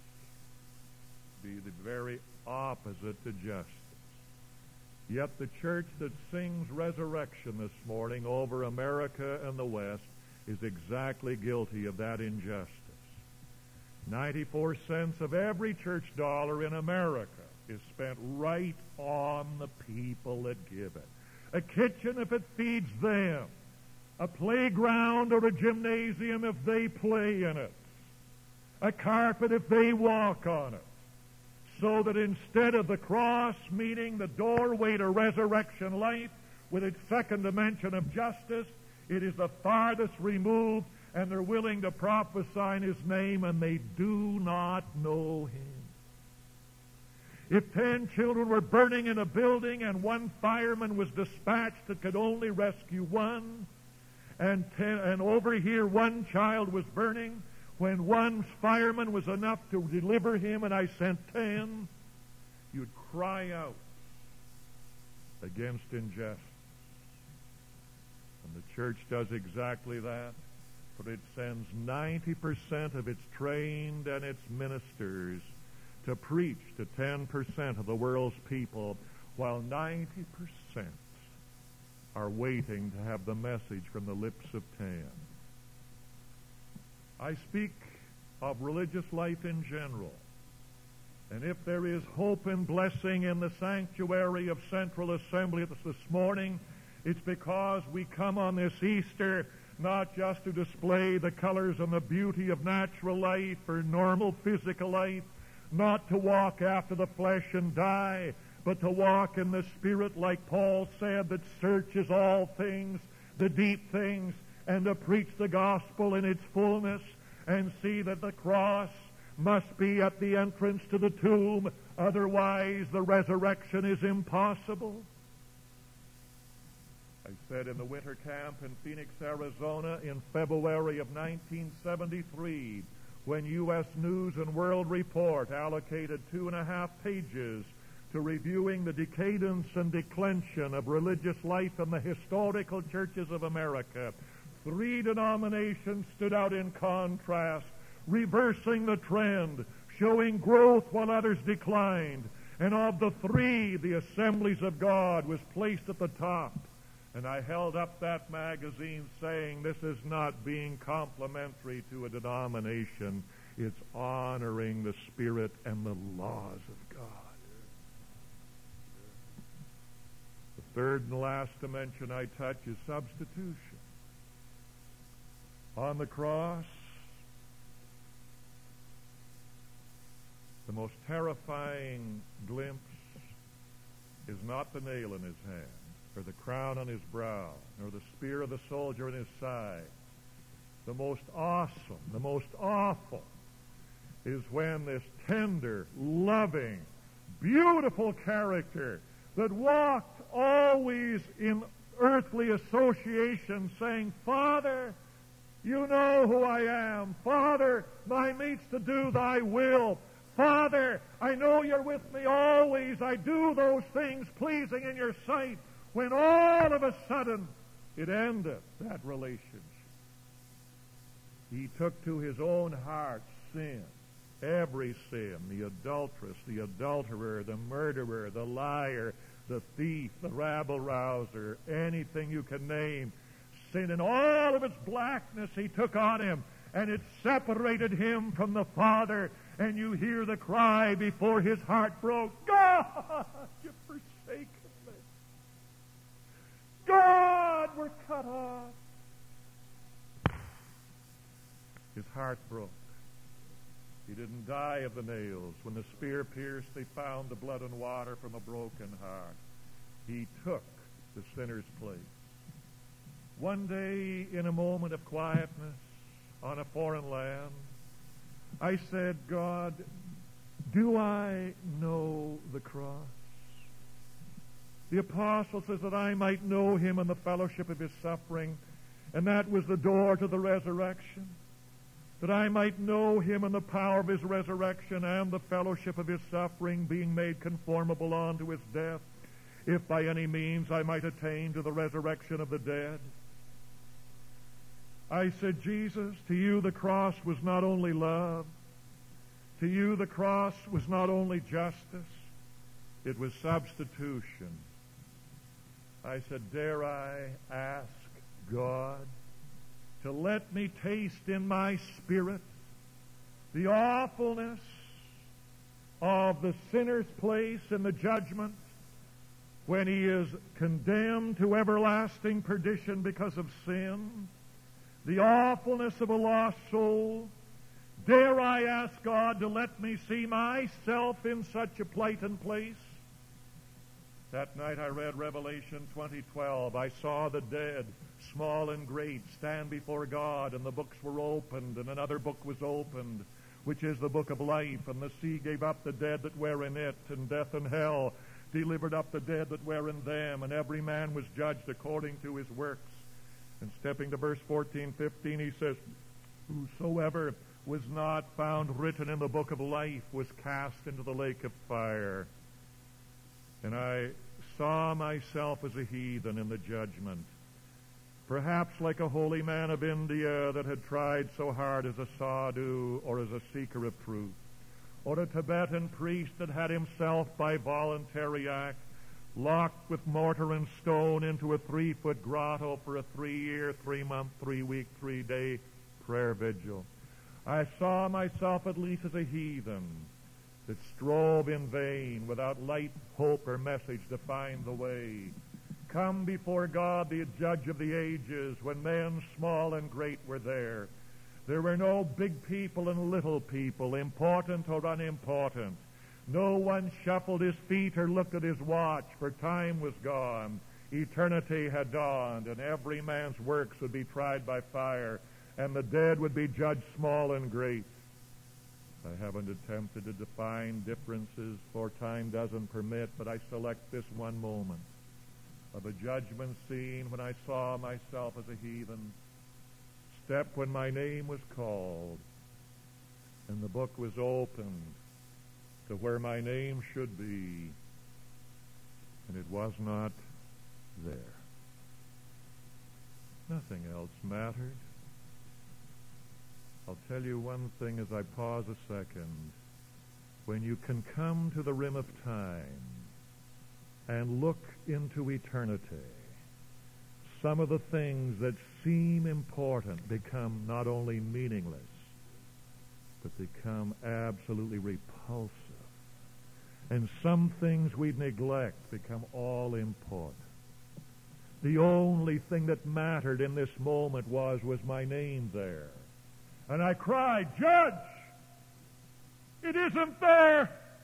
It would be the very opposite to justice. Yet the church that sings resurrection this morning over America and the West is exactly guilty of that injustice. ninety-four cents of every church dollar in America is spent right on the people that give it. A kitchen if it feeds them. A playground or a gymnasium if they play in it. A carpet if they walk on it. So that instead of the cross, meaning the doorway to resurrection life, with its second dimension of justice, it is the farthest removed, and they're willing to prophesy in His name, and they do not know Him. If ten children were burning in a building, and one fireman was dispatched that could only rescue one, and ten, and over here one child was burning, when one fireman was enough to deliver him, and I sent ten, you'd cry out against injustice. And the church does exactly that, for it sends ninety percent of its trained and its ministers to preach to ten percent of the world's people, while ninety percent are waiting to have the message from the lips of ten. I speak of religious life in general. And if there is hope and blessing in the sanctuary of Central Assembly this morning, it's because we come on this Easter not just to display the colors and the beauty of natural life or normal physical life, not to walk after the flesh and die, but to walk in the Spirit, like Paul said, that searches all things, the deep things, and to preach the gospel in its fullness, and see that the cross must be at the entrance to the tomb, otherwise the resurrection is impossible. I said in the winter camp in Phoenix, Arizona in February of nineteen seventy-three, when U S News and World Report allocated two and a half pages to reviewing the decadence and declension of religious life in the historical churches of America, three denominations stood out in contrast, reversing the trend, showing growth while others declined. And of the three, the Assemblies of God was placed at the top. And I held up that magazine saying, this is not being complimentary to a denomination. It's honoring the Spirit and the laws of God. The third and last dimension I touch is substitution. On the cross, the most terrifying glimpse is not the nail in his hand, or the crown on his brow, nor the spear of the soldier in his side. The most awesome, the most awful, is when this tender, loving, beautiful character that walked always in earthly association, saying, Father, you know who I am. Father, my meat's to do thy will. Father, I know you're with me always. I do those things pleasing in your sight. When all of a sudden it ended, that relationship. He took to his own heart sin, every sin, the adulteress, the adulterer, the murderer, the liar, the thief, the rabble-rouser, anything you can name. Sin in all of its blackness he took on him, and it separated him from the Father, and you hear the cry before his heart broke, God, you've forsaken me. God, we're cut off. His heart broke. He didn't die of the nails. When the spear pierced, they found the blood and water from a broken heart. He took the sinner's place. One day, in a moment of quietness on a foreign land, I said, God, do I know the cross? The apostle says that I might know him in the fellowship of his suffering, and that was the door to the resurrection. That I might know him in the power of his resurrection and the fellowship of his suffering, being made conformable unto his death, if by any means I might attain to the resurrection of the dead. I said, Jesus, to you the cross was not only love. To you the cross was not only justice. It was substitution. I said, dare I ask God to let me taste in my spirit the awfulness of the sinner's place in the judgment when he is condemned to everlasting perdition because of sin, the awfulness of a lost soul. Dare I ask God to let me see myself in such a plight and place? That night I read Revelation twenty twelve. I saw the dead, small and great, stand before God, and the books were opened, and another book was opened, which is the book of life. And the sea gave up the dead that were in it, and death and hell delivered up the dead that were in them, and every man was judged according to his works. And stepping to verse fourteen, fifteen, he says, whosoever was not found written in the book of life was cast into the lake of fire. And I saw myself as a heathen in the judgment, perhaps like a holy man of India that had tried so hard as a sadhu or as a seeker of truth, or a Tibetan priest that had himself by voluntary act locked with mortar and stone into a three-foot grotto for a three-year, three-month, three-week, three-day prayer vigil. I saw myself at least as a heathen that strove in vain, without light, hope, or message to find the way. Come before God, the judge of the ages, when men small and great were there. There were no big people and little people, important or unimportant. No one shuffled his feet or looked at his watch, for time was gone. Eternity had dawned, and every man's works would be tried by fire, and the dead would be judged small and great. I haven't attempted to define differences, for time doesn't permit, but I select this one moment of a judgment scene when I saw myself as a heathen, step when my name was called, and the book was opened to where my name should be, and it was not there. Nothing else mattered. I'll tell you one thing as I pause a second. When you can come to the rim of time and look into eternity, some of the things that seem important become not only meaningless, but become absolutely repulsive. And some things we neglect become all important. The only thing that mattered in this moment was, was my name there? And I cried, Judge, it isn't there.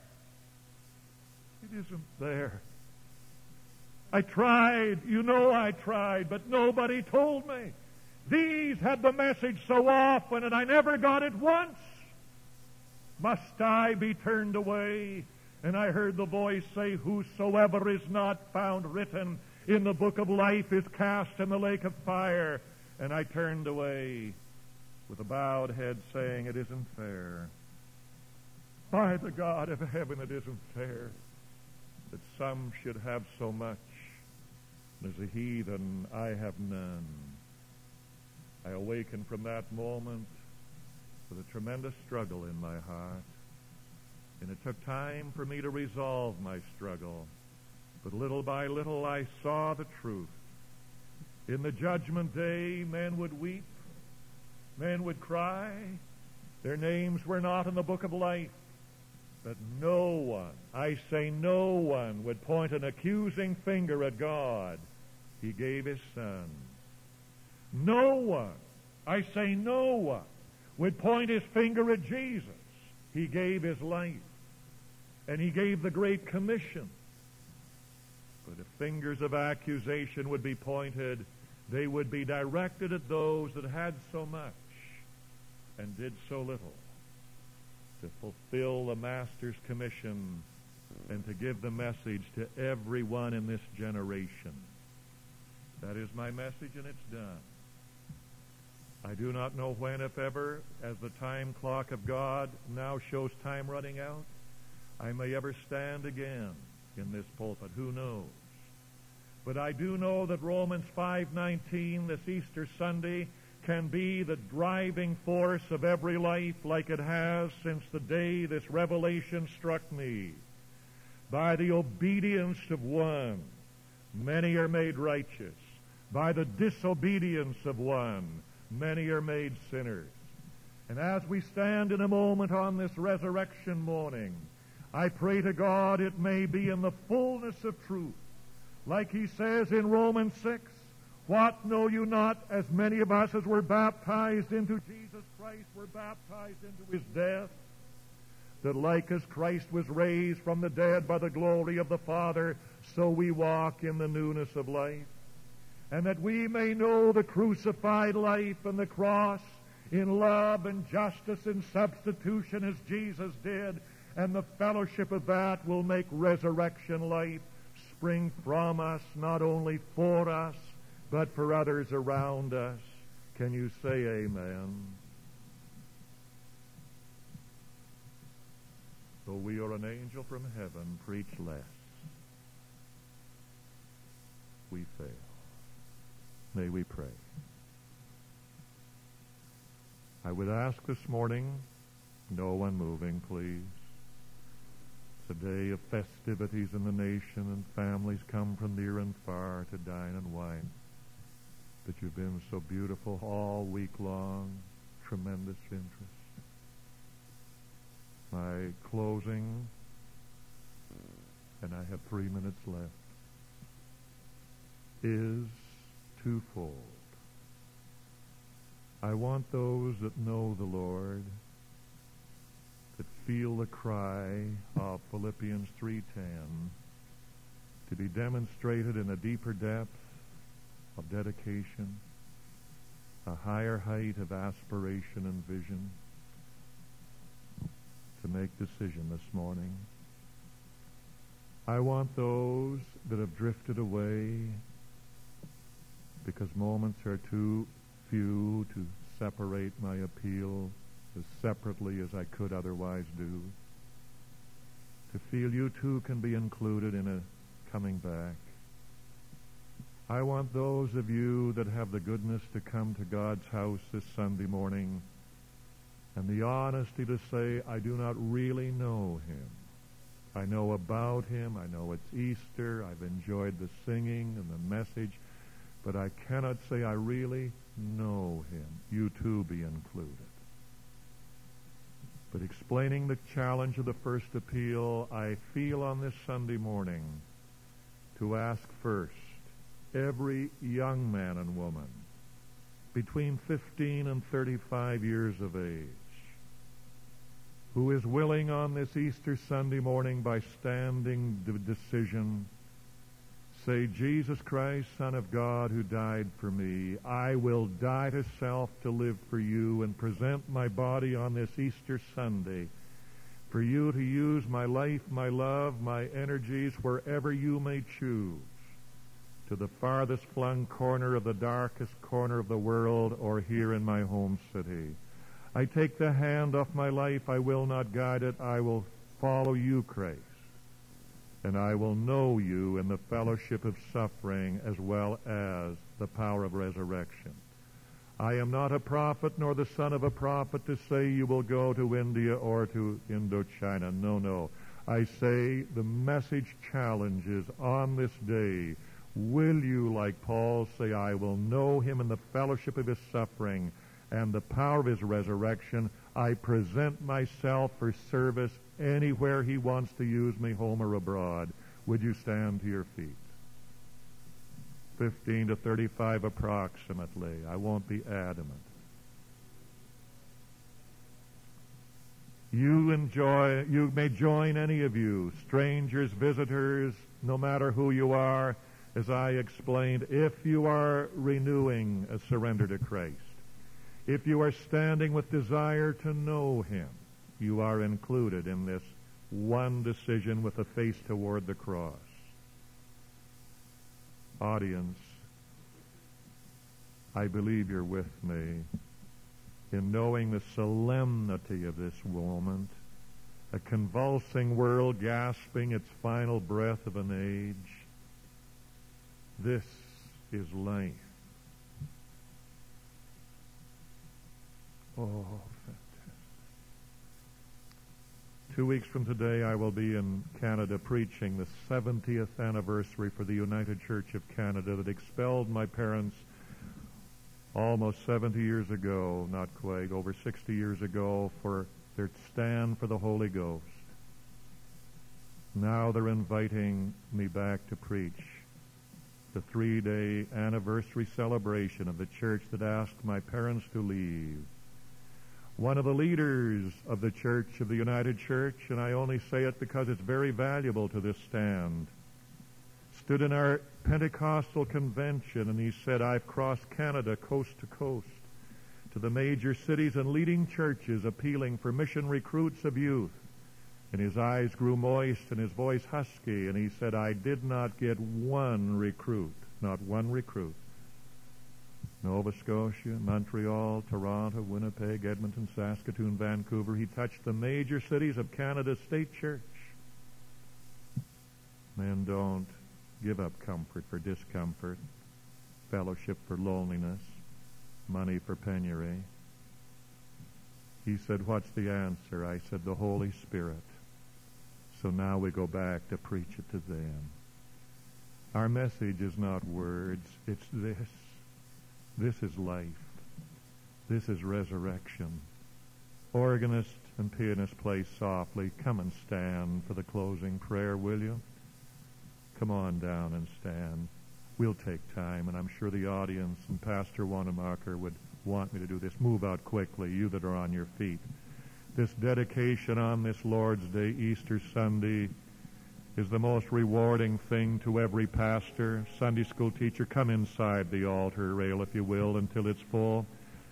It isn't there. I tried, you know I tried, but nobody told me. These had the message so often, and I never got it once. Must I be turned away? And I heard the voice say, whosoever is not found written in the book of life is cast in the lake of fire. And I turned away with a bowed head, saying, it isn't fair. By the God of heaven, it isn't fair that some should have so much, and as a heathen I have none. I awakened from that moment with a tremendous struggle in my heart, and it took time for me to resolve my struggle. But little by little I saw the truth. In the judgment day, men would weep, men would cry. Their names were not in the book of life. But no one, I say no one, would point an accusing finger at God. He gave His Son. No one, I say no one, would point his finger at Jesus. He gave his life, and he gave the Great Commission. But if fingers of accusation would be pointed, they would be directed at those that had so much and did so little to fulfill the Master's commission and to give the message to everyone in this generation. That is my message, and it's done. I do not know when, if ever, as the time clock of God now shows time running out, I may ever stand again in this pulpit. Who knows? But I do know that Romans five nineteen, this Easter Sunday, can be the driving force of every life, like it has since the day this revelation struck me. By the obedience of one, many are made righteous. By the disobedience of one, many are made sinners. And as we stand in a moment on this resurrection morning, I pray to God it may be in the fullness of truth. Like he says in Romans six, what know you not, as many of us as were baptized into Jesus Christ were baptized into his death? That like as Christ was raised from the dead by the glory of the Father, so we walk in the newness of life. And that we may know the crucified life and the cross in love and justice and substitution as Jesus did, and the fellowship of that will make resurrection life spring from us, not only for us, but for others around us. Can you say amen? Though we are an angel from heaven, preach less, we fail. May we pray. I would ask this morning, no one moving, please. It's a day of festivities in the nation, and families come from near and far to dine and wine. But you've been so beautiful all week long. Tremendous interest. My closing, and I have three minutes left, is twofold. I want those that know the Lord, that feel the cry of Philippians three ten, to be demonstrated in a deeper depth of dedication, a higher height of aspiration and vision, to make decision this morning. I want those that have drifted away because moments are too few to separate my appeal as separately as I could otherwise do, to feel you too can be included in a coming back. I want those of you that have the goodness to come to God's house this Sunday morning and the honesty to say, I do not really know him. I know about him. I know it's Easter. I've enjoyed the singing and the message, but I cannot say I really know him. You too be included. But explaining the challenge of the first appeal, I feel on this Sunday morning to ask first every young man and woman between fifteen and thirty-five years of age who is willing on this Easter Sunday morning by standing the decision, say, Jesus Christ, Son of God, who died for me, I will die to self to live for you, and present my body on this Easter Sunday for you to use my life, my love, my energies wherever you may choose, to the farthest flung corner of the darkest corner of the world, or here in my home city. I take the hand off my life. I will not guide it. I will follow you, Christ. And I will know you in the fellowship of suffering as well as the power of resurrection. I am not a prophet nor the son of a prophet to say you will go to India or to Indochina. No, no. I say the message challenges on this day. Will you, like Paul, say, I will know him in the fellowship of his suffering and the power of his resurrection. I present myself for service anywhere he wants to use me, home or abroad. Would you stand to your feet? fifteen to thirty-five approximately. I won't be adamant. enjoy, you may join any of you, strangers, visitors, no matter who you are, as I explained, if you are renewing a surrender to Christ, if you are standing with desire to know Him, you are included in this one decision with a face toward the cross. Audience, I believe you're with me in knowing the solemnity of this moment, a convulsing world gasping its final breath of an age. This is life. Oh, fantastic. Two weeks from today, I will be in Canada preaching the seventieth anniversary for the United Church of Canada that expelled my parents almost seventy years ago, not quite, over sixty years ago, for their stand for the Holy Ghost. Now they're inviting me back to preach the three-day anniversary celebration of the church that asked my parents to leave. One of the leaders of the Church of the United Church, and I only say it because it's very valuable to this stand, stood in our Pentecostal convention and he said, I've crossed Canada coast to coast to the major cities and leading churches appealing for mission recruits of youth. And his eyes grew moist and his voice husky, and he said, I did not get one recruit, not one recruit. Nova Scotia, Montreal, Toronto, Winnipeg, Edmonton, Saskatoon, Vancouver. He touched the major cities of Canada's state church. Men don't give up comfort for discomfort, fellowship for loneliness, money for penury. He said, what's the answer? I said, the Holy Spirit. So now we go back to preach it to them. Our message is not words, it's this. This is life. This is resurrection. Organist and pianist play softly. Come and stand for the closing prayer, will you? Come on down and stand. We'll take time, and I'm sure the audience and Pastor Wanamaker would want me to do this. Move out quickly, you that are on your feet. This dedication on this Lord's Day, Easter Sunday, is the most rewarding thing to every pastor, Sunday school teacher. Come inside the altar rail, if you will, until it's full.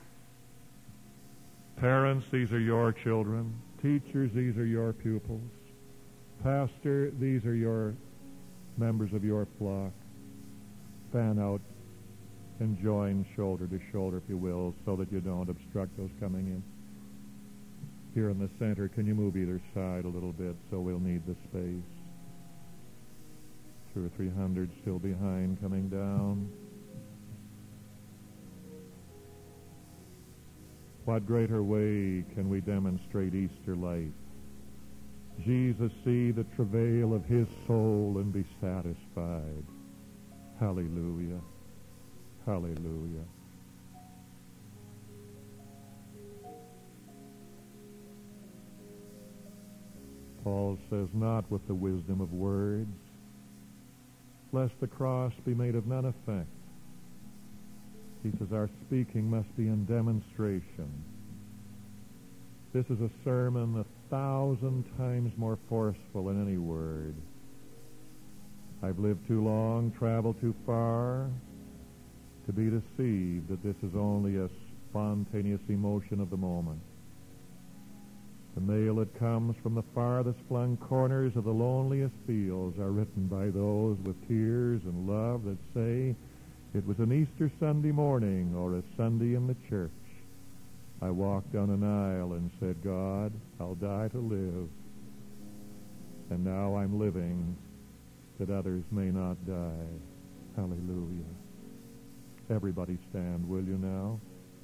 Parents, these are your children. Teachers, these are your pupils. Pastor, these are your members of your flock. Fan out and join shoulder to shoulder, if you will, so that you don't obstruct those coming in. Here in the center, can you move either side a little bit so we'll need the space? Two or three hundred still behind coming down. What greater way can we demonstrate Easter life? Jesus, see the travail of his soul and be satisfied. Hallelujah. Hallelujah. Paul says, not with the wisdom of words, lest the cross be made of none effect. He says our speaking must be in demonstration. This is a sermon a thousand times more forceful than any word. I've lived too long, traveled too far, to be deceived that this is only a spontaneous emotion of the moment. The mail that comes from the farthest flung corners of the loneliest fields are written by those with tears and love that say, it was an Easter Sunday morning or a Sunday in the church. I walked down an aisle and said, God, I'll die to live. And now I'm living that others may not die. Hallelujah. Everybody stand, will you now?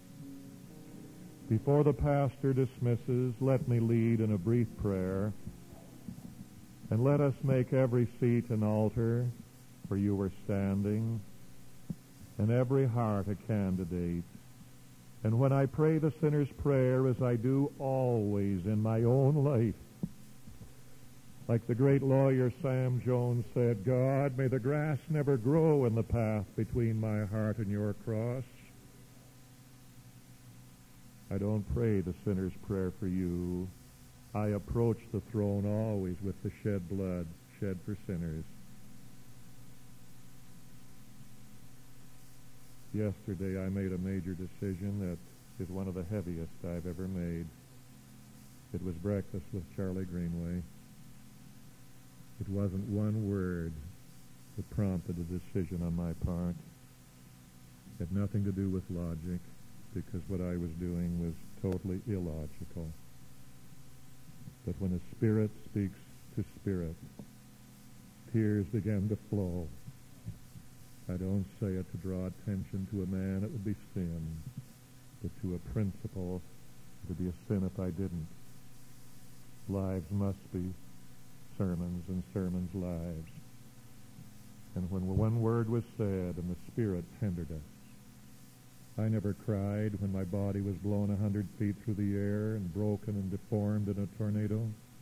Before the pastor dismisses, let me lead in a brief prayer, and let us make every seat an altar where you are standing, and every heart a candidate. And when I pray the sinner's prayer, as I do always in my own life, like the great lawyer Sam Jones said, God, may the grass never grow in the path between my heart and your cross. I don't pray the sinner's prayer for you. I approach the throne always with the shed blood, shed for sinners. Yesterday I made a major decision that is one of the heaviest I've ever made. It was breakfast with Charlie Greenway. It wasn't one word that prompted a decision on my part. It had nothing to do with logic, because what I was doing was totally illogical. But when a spirit speaks to spirit, tears began to flow. I don't say it to draw attention to a man, it would be sin. But to a principle, it would be a sin if I didn't. Lives must be sermons, and sermons lives. And when one word was said and the Spirit tendered us, I never cried when my body was blown a hundred feet through the air and broken and deformed in a tornado.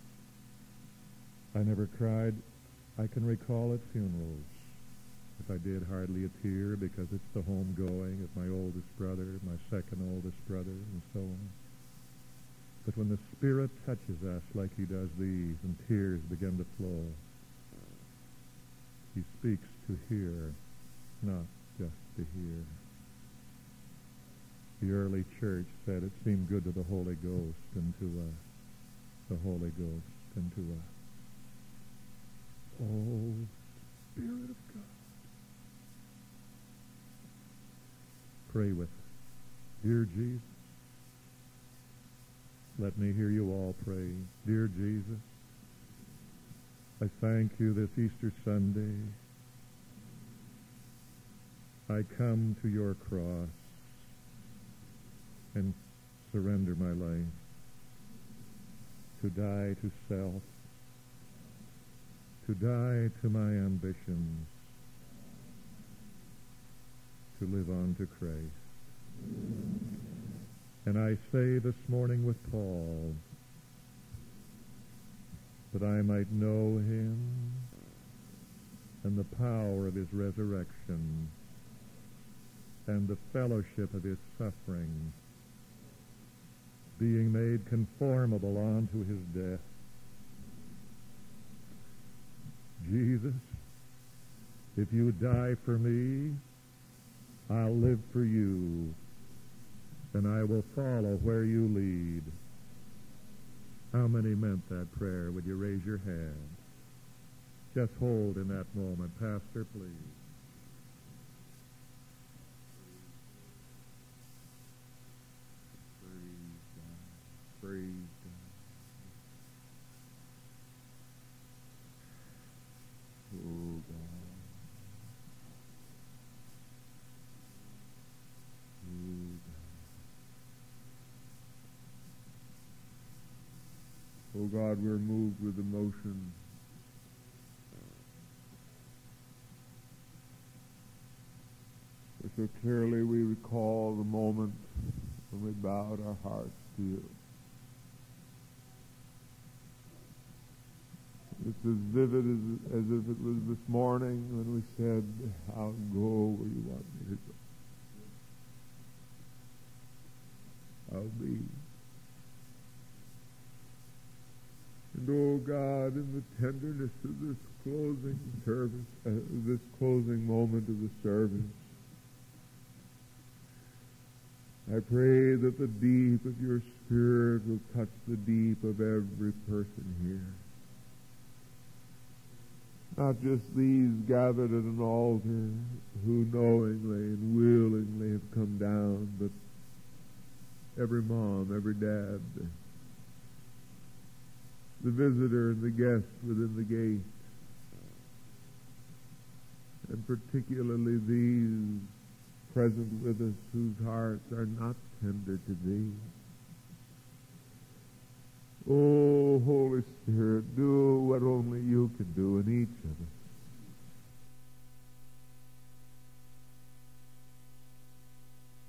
I never cried. I can recall at funerals. If I did, hardly a tear, because it's the homegoing of my oldest brother, my second oldest brother, and so on. But when the Spirit touches us like he does these, and tears begin to flow, he speaks to hear, not just to hear. The early church said it seemed good to the Holy Ghost and to uh, the Holy Ghost and to uh, oh, Spirit of God. Pray with us. Dear Jesus, let me hear you all pray. Dear Jesus, I thank you this Easter Sunday. I come to your cross and surrender my life to die to self, to die to my ambitions, to live on to Christ. And I say this morning with Paul, that I might know him and the power of his resurrection and the fellowship of his suffering, being made conformable unto his death. Jesus, if you die for me, I'll live for you, and I will follow where you lead. How many meant that prayer? Would you raise your hand? Just hold in that moment. Pastor, please. Praise God. Oh, God. Oh, God. Oh, God, we're moved with emotion. So clearly we recall the moment when we bowed our hearts to you. It's as vivid as, as if it was this morning when we said, I'll go where you want me to go. I'll be. And oh God, in the tenderness of this closing service, uh, this closing moment of the service, I pray that the deep of your Spirit will touch the deep of every person here. Not just these gathered at an altar who knowingly and willingly have come down, but every mom, every dad, the visitor and the guest within the gate, and particularly these present with us whose hearts are not tender to thee. Oh, Holy Spirit, do what only you can do in each of us.